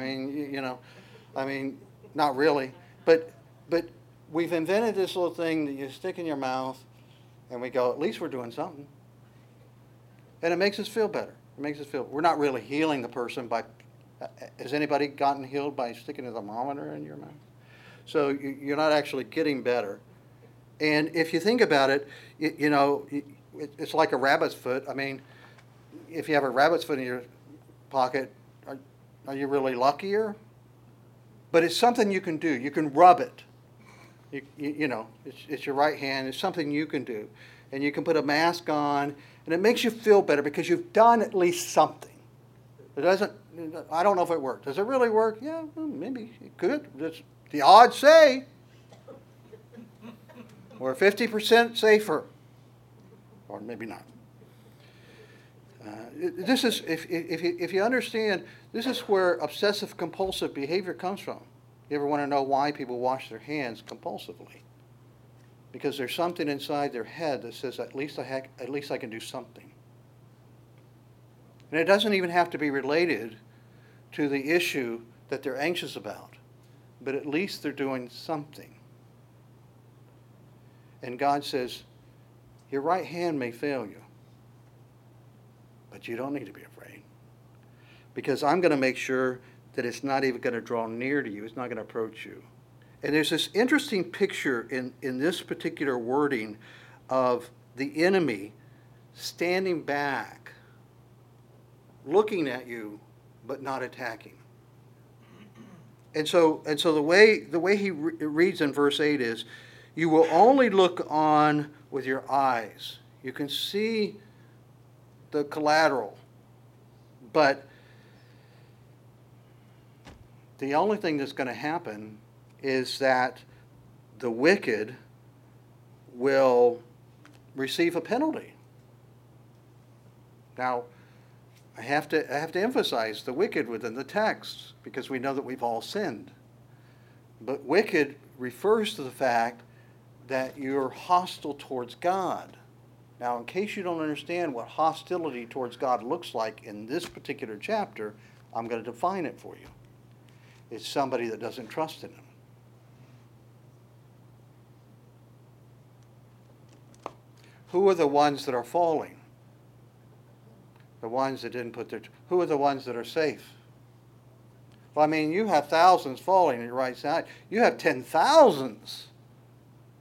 Not really. But we've invented this little thing that you stick in your mouth, and we go, at least we're doing something. And it makes us feel better. We're not really healing the person by. Has anybody gotten healed by sticking a thermometer in your mouth? So you're not actually getting better. And if you think about it, it's like a rabbit's foot. If you have a rabbit's foot in your pocket, are you really luckier? But it's something you can do. You can rub it. It's your right hand. It's something you can do. And you can put a mask on, and it makes you feel better because you've done at least something. I don't know if it worked. Does it really work? Yeah, well, maybe it could. The odds say we're 50% safer, or maybe not. This is, if you understand, this is where obsessive compulsive behavior comes from. You ever want to know why people wash their hands compulsively? Because there's something inside their head that says, at least I can do something. And it doesn't even have to be related to the issue that they're anxious about, but at least they're doing something. And God says, your right hand may fail you, but you don't need to be afraid, because I'm going to make sure that it's not even going to draw near to you. It's not going to approach you. And there's this interesting picture in this particular wording of the enemy standing back, looking at you, but not attacking. And so the way he reads in verse 8 is, you will only look on with your eyes. You can see the collateral, but the only thing that's going to happen is that the wicked will receive a penalty. Now, I have to emphasize the wicked within the text, because we know that we've all sinned. But wicked refers to the fact that you're hostile towards God. Now, in case you don't understand what hostility towards God looks like in this particular chapter, I'm going to define it for you. It's somebody that doesn't trust in Him. Who are the ones that are falling? The ones that didn't put their... Who are the ones that are safe? Well, you have thousands falling on your right side. You have 10,000s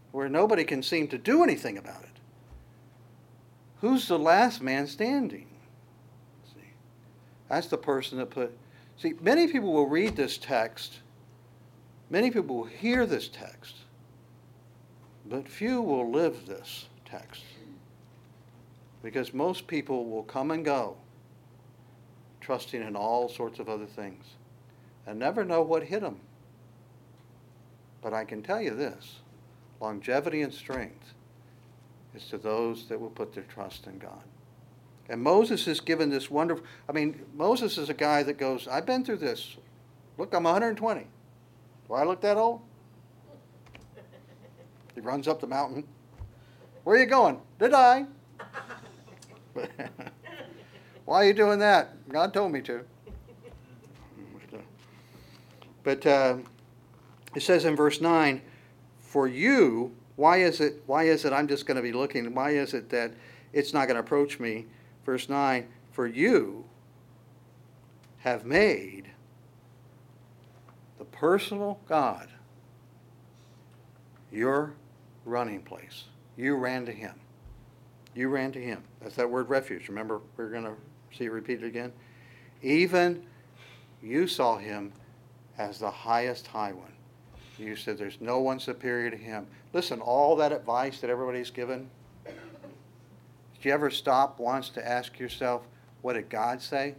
where nobody can seem to do anything about it. Who's the last man standing? See, that's the person that See, many people will read this text, many people will hear this text, but few will live this text. Because most people will come and go, trusting in all sorts of other things, and never know what hit them. But I can tell you this, longevity and strength is to those that will put their trust in God. And Moses is given this wonderful, Moses is a guy that goes, I've been through this. Look, I'm 120. Do I look that old? He runs up the mountain. Where are you going? To die. Why are you doing that? God told me to. But it says in verse 9, for you, why is it I'm just going to be looking, why is it that it's not going to approach me? Verse 9, for you have made the personal God your running place. You ran to him. You ran to him. That's that word refuge. Remember, we're going to see it repeated again. Even you saw him as the highest high one. You said there's no one superior to him. Listen, all that advice that everybody's given, did you ever stop once to ask yourself, what did God say?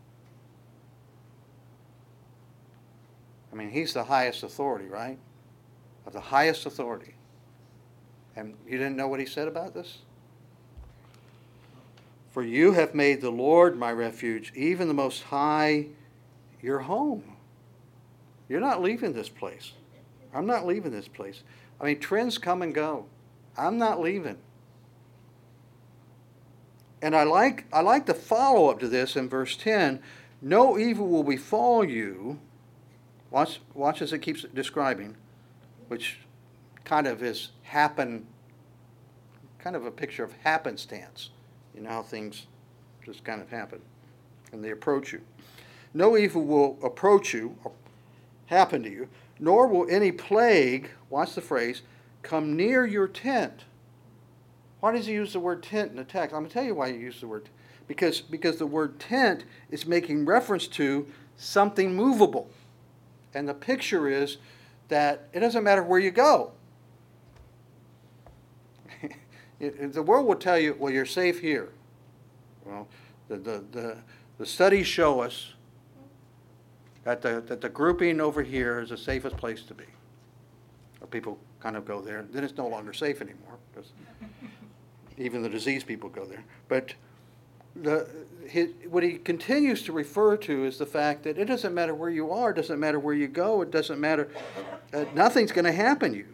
He's the highest authority, right? Of the highest authority. And you didn't know what he said about this? For you have made the Lord my refuge, even the Most High, your home. You're not leaving this place. I'm not leaving this place. Trends come and go. I'm not leaving. And I like the follow-up to this in verse 10. No evil will befall you. Watch as it keeps describing, which kind of is kind of a picture of happenstance. You know how things just kind of happen, and they approach you. No evil will approach you, or happen to you, nor will any plague, watch the phrase, come near your tent. Why does he use the word tent in the text? I'm going to tell you why he used the word because the word tent is making reference to something movable. And the picture is that it doesn't matter where you go. The world will tell you, well, you're safe here. Well, the studies show us that the grouping over here is the safest place to be. Or people kind of go there. Then it's no longer safe anymore, because even the diseased people go there. But what he continues to refer to is the fact that it doesn't matter where you are, it doesn't matter where you go, it doesn't matter. Nothing's going to happen to you.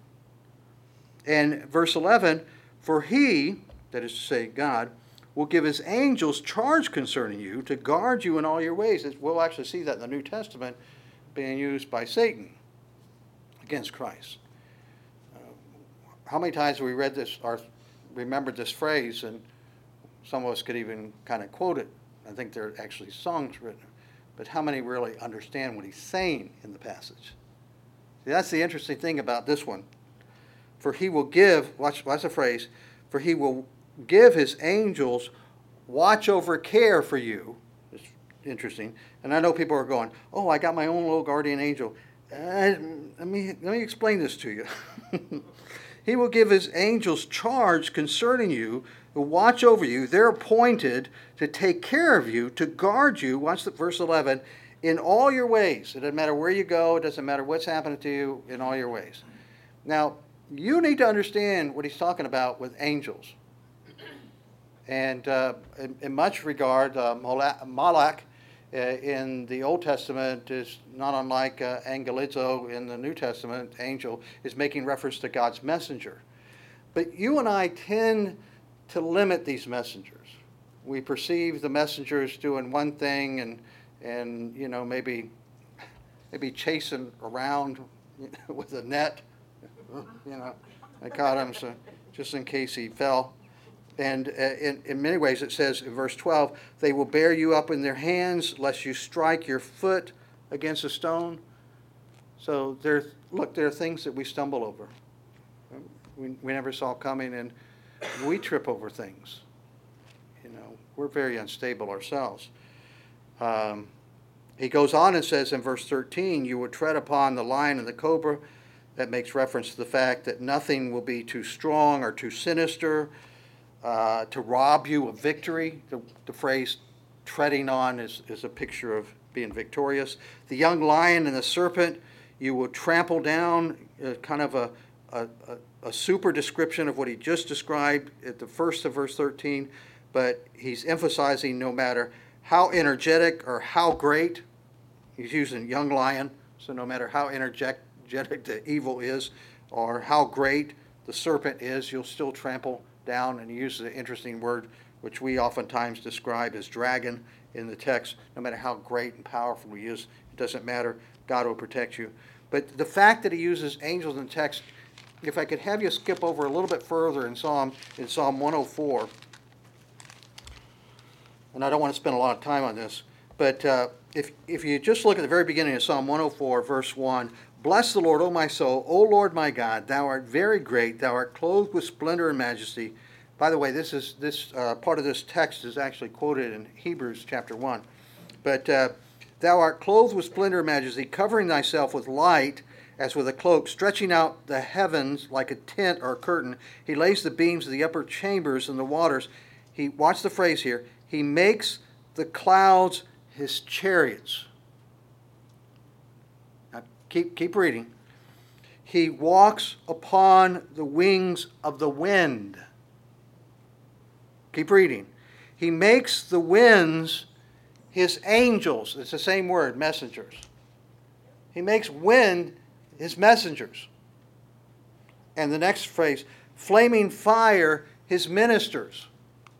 And verse 11, for he, that is to say God, will give his angels charge concerning you to guard you in all your ways. We'll actually see that in the New Testament being used by Satan against Christ. How many times have we read this or remembered this phrase, and some of us could even kind of quote it. I think there are actually songs written. But how many really understand what he's saying in the passage? See, that's the interesting thing about this one. For he will give, watch the phrase, for he will give his angels watch over care for you. It's interesting. And I know people are going, oh, I got my own little guardian angel. Let me explain this to you. He will give his angels charge concerning you, who watch over you. They're appointed to take care of you, to guard you. Watch verse 11. In all your ways. It doesn't matter where you go. It doesn't matter what's happening to you. In all your ways. Now, you need to understand what he's talking about with angels. And in much regard, Malach in the Old Testament is not unlike angelizo in the New Testament. Angel is making reference to God's messenger. But you and I tend to limit these messengers. We perceive the messengers doing one thing and you know, maybe chasing around with a net. You know, I caught him so just in case he fell. And in many ways it says in verse 12, they will bear you up in their hands lest you strike your foot against a stone. So there are things that we stumble over. we never saw coming, and we trip over things. We're very unstable ourselves. He goes on and says in verse 13, you will tread upon the lion and the cobra. That makes reference to the fact that nothing will be too strong or too sinister to rob you of victory. The phrase treading on is a picture of being victorious. The young lion and the serpent you will trample down, kind of a super description of what he just described at the first of verse 13, but he's emphasizing no matter how energetic or how great, he's using young lion, so no matter how energetic the evil is or how great the serpent is, you'll still trample down. And he uses an interesting word which we oftentimes describe as dragon in the text. No matter how great and powerful he is, it doesn't matter. God will protect you. But the fact that he uses angels in the text, if I could have you skip over a little bit further in Psalm 104, and I don't want to spend a lot of time on this, but if you just look at the very beginning of Psalm 104, verse 1, bless the Lord, O my soul, O Lord my God, thou art very great, thou art clothed with splendor and majesty. By the way, this part of this text is actually quoted in Hebrews chapter 1. But thou art clothed with splendor and majesty, covering thyself with light as with a cloak, stretching out the heavens like a tent or a curtain. He lays the beams of the upper chambers and the waters. Watch the phrase here, he makes the clouds his chariots. Now keep reading. He walks upon the wings of the wind. Keep reading. He makes the winds his angels. It's the same word, messengers. He makes wind his messengers. And the next phrase, flaming fire his ministers.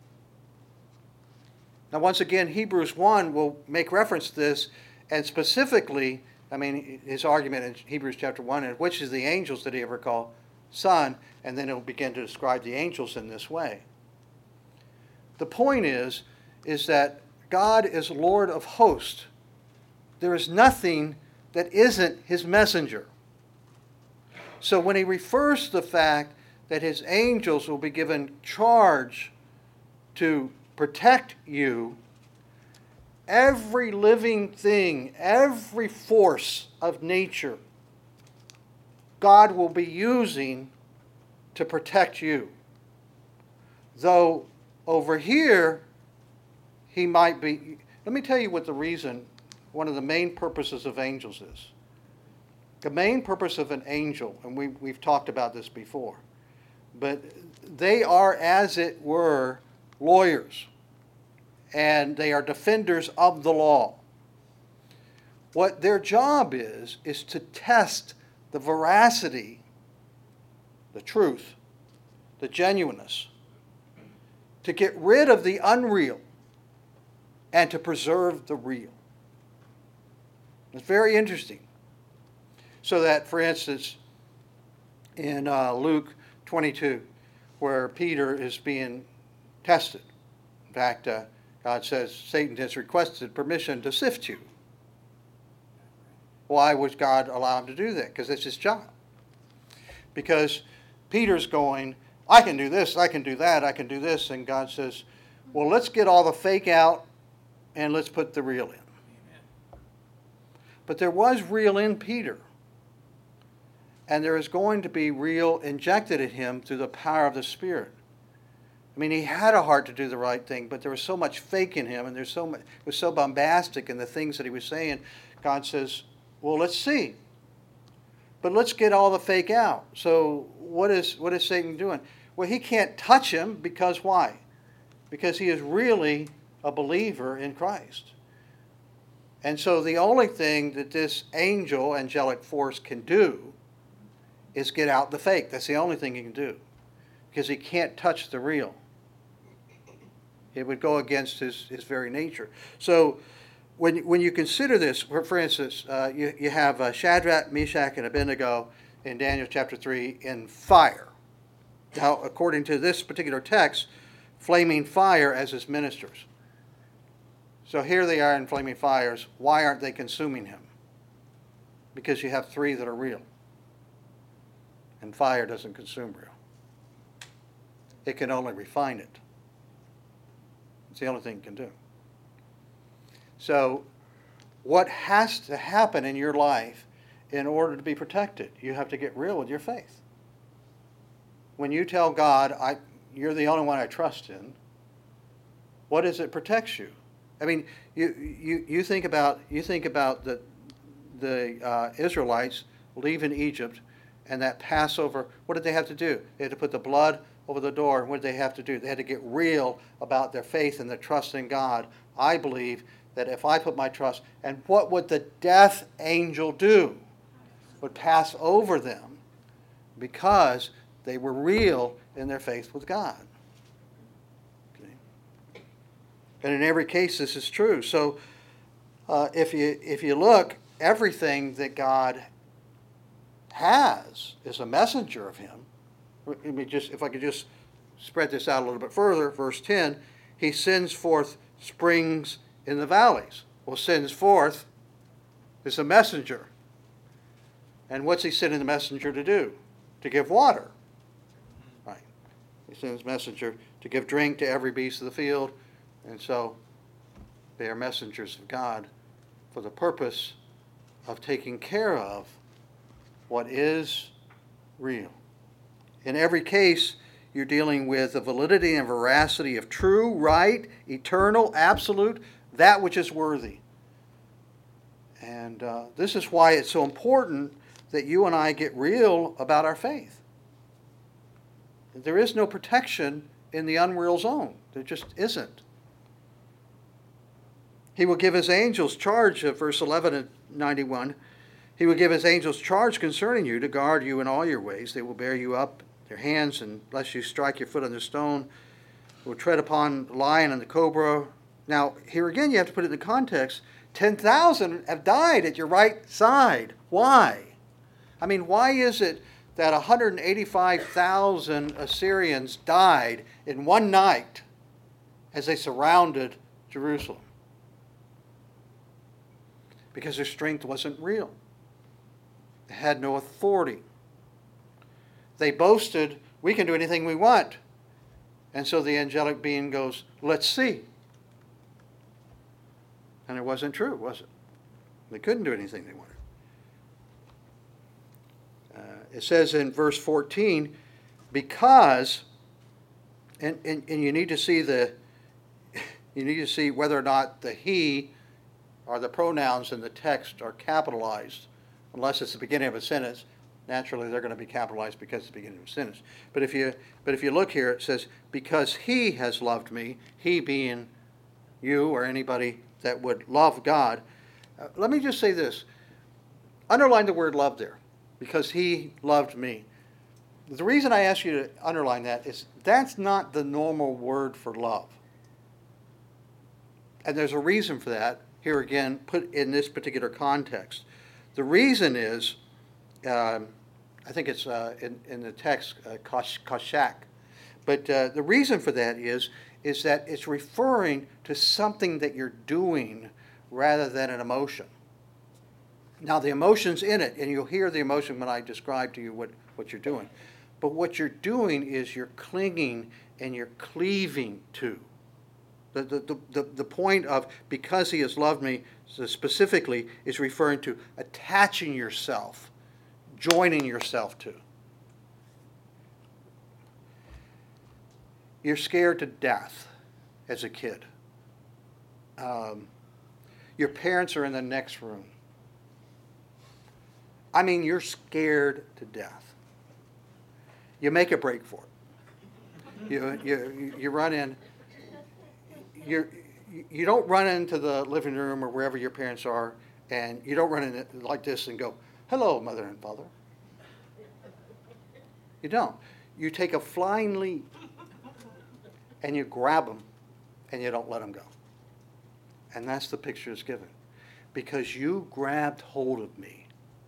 Now once again, Hebrews 1 will make reference to this, and specifically, his argument in Hebrews chapter 1, and which is the angels did he ever call son, and then he'll begin to describe the angels in this way. The point is that God is Lord of hosts. There is nothing that isn't his messenger. So when he refers to the fact that his angels will be given charge to protect you, every living thing, every force of nature, God will be using to protect you. Though over here, he might be... Let me tell you what the reason, one of the main purposes of angels is. The main purpose of an angel, and we've talked about this before, but they are, as it were, lawyers, and they are defenders of the law. What their job is to test the veracity, the truth, the genuineness, to get rid of the unreal and to preserve the real. It's very interesting. So that, for instance, in Luke 22, where Peter is being tested, in fact, God says Satan has requested permission to sift you. Why would God allow him to do that? Because it's his job. Because Peter's going, I can do this, I can do that, I can do this. And God says, well, let's get all the fake out and let's put the real in. Amen. But there was real in Peter. And there is going to be real injected in him through the power of the Spirit. He had a heart to do the right thing, but there was so much fake in him, and it was so bombastic in the things that he was saying. God says, well, let's see. But let's get all the fake out. So what is Satan doing? Well, he can't touch him because why? Because he is really a believer in Christ. And so the only thing that this angelic force can do is get out the fake. That's the only thing he can do. Because he can't touch the real. It would go against his very nature. So when you consider this, for instance, you have Shadrach, Meshach, and Abednego in Daniel chapter 3 in fire. Now, according to this particular text, flaming fire as his ministers. So here they are in flaming fires. Why aren't they consuming him? Because you have three that are real. And fire doesn't consume real. It can only refine it. It's the only thing it can do. So what has to happen in your life in order to be protected? You have to get real with your faith. When you tell God, you're the only one I trust in, what is it protects you? I mean, you think about the Israelites leaving Egypt and that Passover. What did they have to do? They had to put the blood over the door. And what did they have to do? They had to get real about their faith and their trust in God. I believe that if I put my trust, and what would the death angel do? Would pass over them because they were real in their faith with God. Okay. And in every case, this is true. So if you look, everything that God has is a messenger of him. If I could just spread this out a little bit further, verse 10, he sends forth springs in the valleys. Well, sends forth is a messenger. And what's he sending the messenger to do? To give water. Right. He sends messenger to give drink to every beast of the field. And so they are messengers of God for the purpose of taking care of what is real. In every case, you're dealing with the validity and veracity of true, right, eternal, absolute, that which is worthy. And this is why it's so important that you and I get real about our faith. There is no protection in the unreal zone. There just isn't. He will give his angels charge, verse 11 and 91, he will give his angels charge concerning you to guard you in all your ways. They will bear you up their hands, and lest you strike your foot on the stone, will tread upon the lion and the cobra. Now, here again, you have to put it in the context. 10,000 have died at your right side. Why? I mean, why is it that 185,000 Assyrians died in one night as they surrounded Jerusalem? Because their strength wasn't real. They had no authority. They boasted, we can do anything we want. And so the angelic being goes, let's see. And it wasn't true, was it? They couldn't do anything they wanted. It says in verse 14, because, and you need to see whether or not the he or the pronouns in the text are capitalized, unless it's the beginning of a sentence. Naturally, they're going to be capitalized because it's the beginning of a sentence. But if you look here, it says, because he has loved me, he being you or anybody that would love God. Let me just say this. Underline the word love there. Because he loved me. The reason I ask you to underline that is that's not the normal word for love. And there's a reason for that, here again, put in this particular context. The reason is, I think it's in the text, kashak. But the reason for that is that it's referring to something that you're doing rather than an emotion. Now, the emotion's in it, and you'll hear the emotion when I describe to you what you're doing. But what you're doing is you're clinging and you're cleaving to. The point of because he has loved me specifically is referring to attaching yourself, joining yourself to. You're scared to death as a kid. Your parents are in the next room. I mean, you're scared to death. You make a break for it. You run in. You don't run into the living room or wherever your parents are, and you don't run in like this and go, "Hello, mother and father." You don't. You take a flying leap, and you grab them, and you don't let them go. And that's the picture it's given. Because you grabbed hold of me.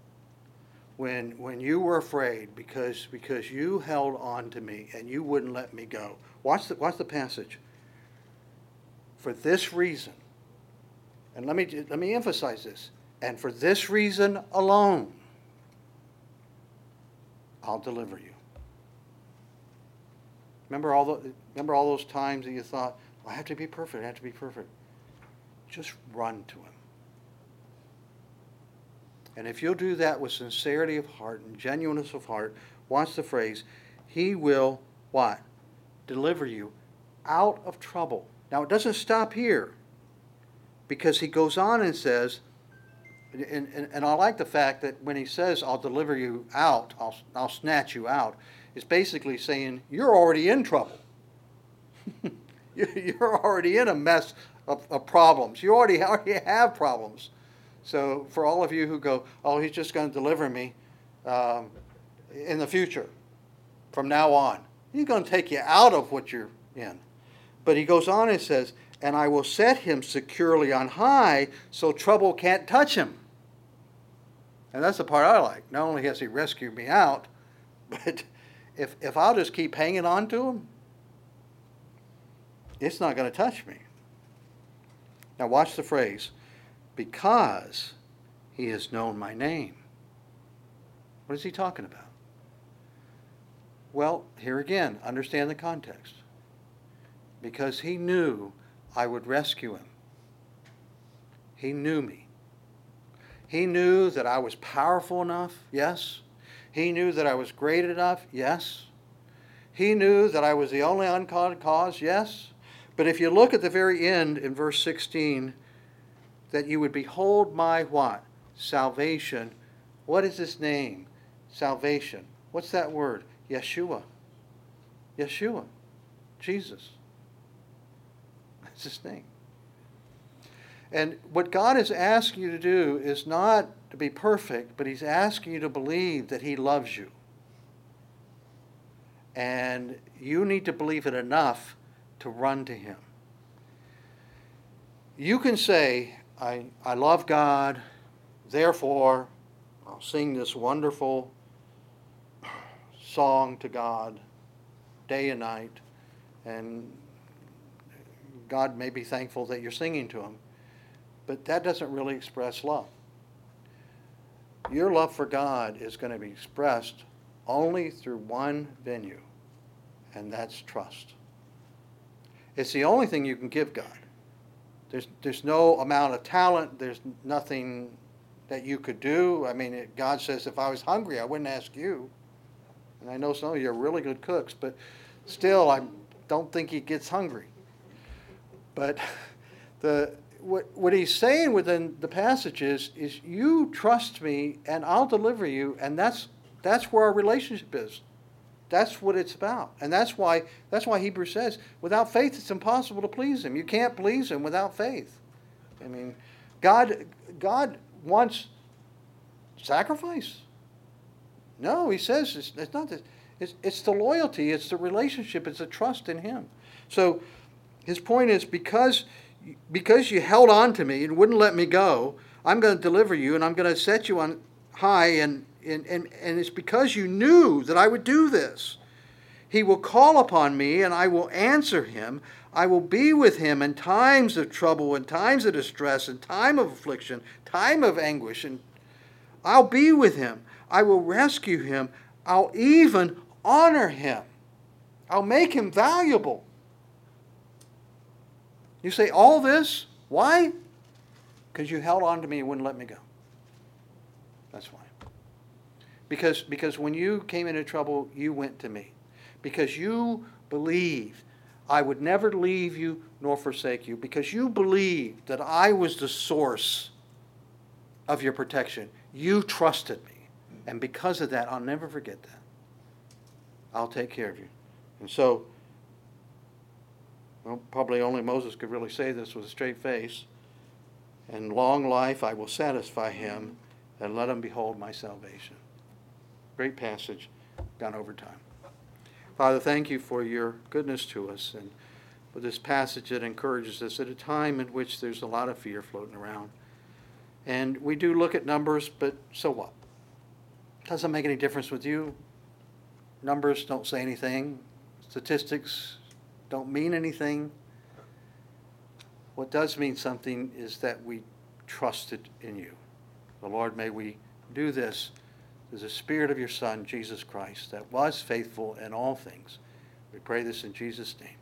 When you were afraid, because you held on to me and you wouldn't let me go. Watch the passage. For this reason, and let me emphasize this, and for this reason alone, I'll deliver you. Remember all those times that you thought, I have to be perfect, I have to be perfect. Just run to him. And if you'll do that with sincerity of heart and genuineness of heart, watch the phrase, he will, what? Deliver you out of trouble. Now it doesn't stop here, because he goes on and says, and I like the fact that when he says, I'll deliver you out, I'll snatch you out, it's basically saying, you're already in trouble. You're already in a mess of problems. You already have problems. So for all of you who go, oh, he's just going to deliver me in the future, from now on, he's going to take you out of what you're in. But he goes on and says, and I will set him securely on high so trouble can't touch him. And that's the part I like. Not only has he rescued me out, but if I'll just keep hanging on to him, it's not going to touch me. Now watch the phrase, because he has known my name. What is he talking about? Well, here again, understand the context. Because he knew I would rescue him. He knew me. He knew that I was powerful enough, yes. He knew that I was great enough, yes. He knew that I was the only uncaused cause, yes. But if you look at the very end in verse 16, that you would behold my what? Salvation. What is his name? Salvation. What's that word? Yeshua. Yeshua. Jesus. That's his name. And what God is asking you to do is not to be perfect, but he's asking you to believe that he loves you. And you need to believe it enough to run to him. You can say, I love God, therefore I'll sing this wonderful song to God day and night, and God may be thankful that you're singing to him, but that doesn't really express love. Your love for God is going to be expressed only through one venue, and that's trust. It's the only thing you can give God. There's no amount of talent. There's nothing that you could do. I mean, God says, if I was hungry, I wouldn't ask you. And I know some of you are really good cooks, but still, I don't think he gets hungry. But what he's saying within the passage is you trust me, and I'll deliver you, and that's where our relationship is. That's what it's about. And that's why Hebrews says, without faith it's impossible to please him. You can't please him without faith. I mean, God wants sacrifice. No, he says it's not this. It's the loyalty, it's the relationship, it's the trust in him. So his point is, because you held on to me and wouldn't let me go, I'm going to deliver you, and I'm going to set you on high, and it's because you knew that I would do this. He will call upon me, and I will answer him. I will be with him in times of trouble, in times of distress, in time of affliction, time of anguish, and I'll be with him. I will rescue him. I'll even honor him. I'll make him valuable. You say, all this? Why? Because you held on to me and wouldn't let me go. That's why. Because when you came into trouble, you went to me. Because you believed I would never leave you nor forsake you. Because you believed that I was the source of your protection. You trusted me. And because of that, I'll never forget that. I'll take care of you. And so, well, probably only Moses could really say this with a straight face. And long life I will satisfy him, and let him behold my salvation. Great passage, gone over time. Father, thank you for your goodness to us, and for this passage that encourages us at a time in which there's a lot of fear floating around. And we do look at numbers, but so what? Doesn't make any difference with you. Numbers don't say anything. Statistics don't mean anything. What does mean something is that we trusted in you. The Lord, may we do this through the Spirit of your Son, Jesus Christ, that was faithful in all things. We pray this in Jesus' name.